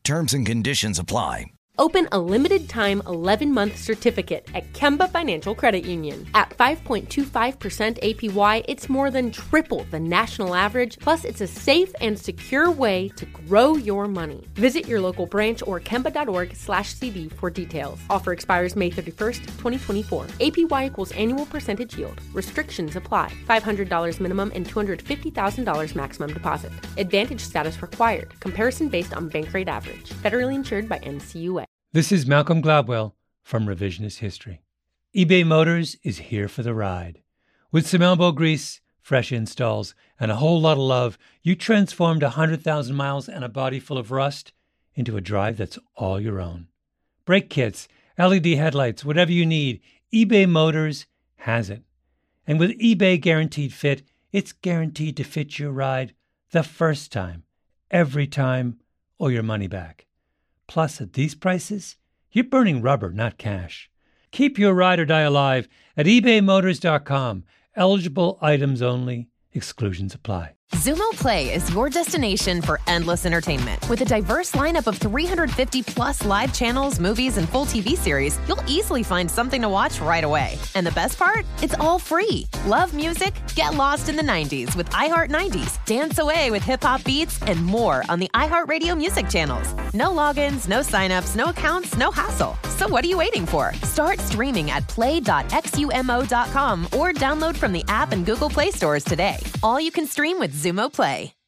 Terms and conditions apply. Open a limited-time 11-month certificate at Kemba Financial Credit Union. At 5.25% APY, it's more than triple the national average, plus it's a safe and secure way to grow your money. Visit your local branch or kemba.org/CD for details. Offer expires May 31st, 2024. APY equals annual percentage yield. Restrictions apply. $500 minimum and $250,000 maximum deposit. Advantage status required. Comparison based on bank rate average. Federally insured by NCUA. This is Malcolm Gladwell from Revisionist History. eBay Motors is here for the ride. With some elbow grease, fresh installs, and a whole lot of love, you transformed 100,000 miles and a body full of rust into a drive that's all your own. Brake kits, LED headlights, whatever you need, eBay Motors has it. And with eBay Guaranteed Fit, it's guaranteed to fit your ride the first time, every time, or your money back. Plus, at these prices, you're burning rubber, not cash. Keep your ride or die alive at ebaymotors.com. Eligible items only. Exclusions apply. Xumo Play is your destination for endless entertainment. With a diverse lineup of 350-plus live channels, movies, and full TV series, you'll easily find something to watch right away. And the best part? It's all free. Love music? Get lost in the 90s with iHeart 90s, dance away with hip-hop beats, and more on the iHeartRadio music channels. No logins, no signups, no accounts, no hassle. So what are you waiting for? Start streaming at play.xumo.com or download from the app and Google Play stores today. All you can stream with Xumo Play.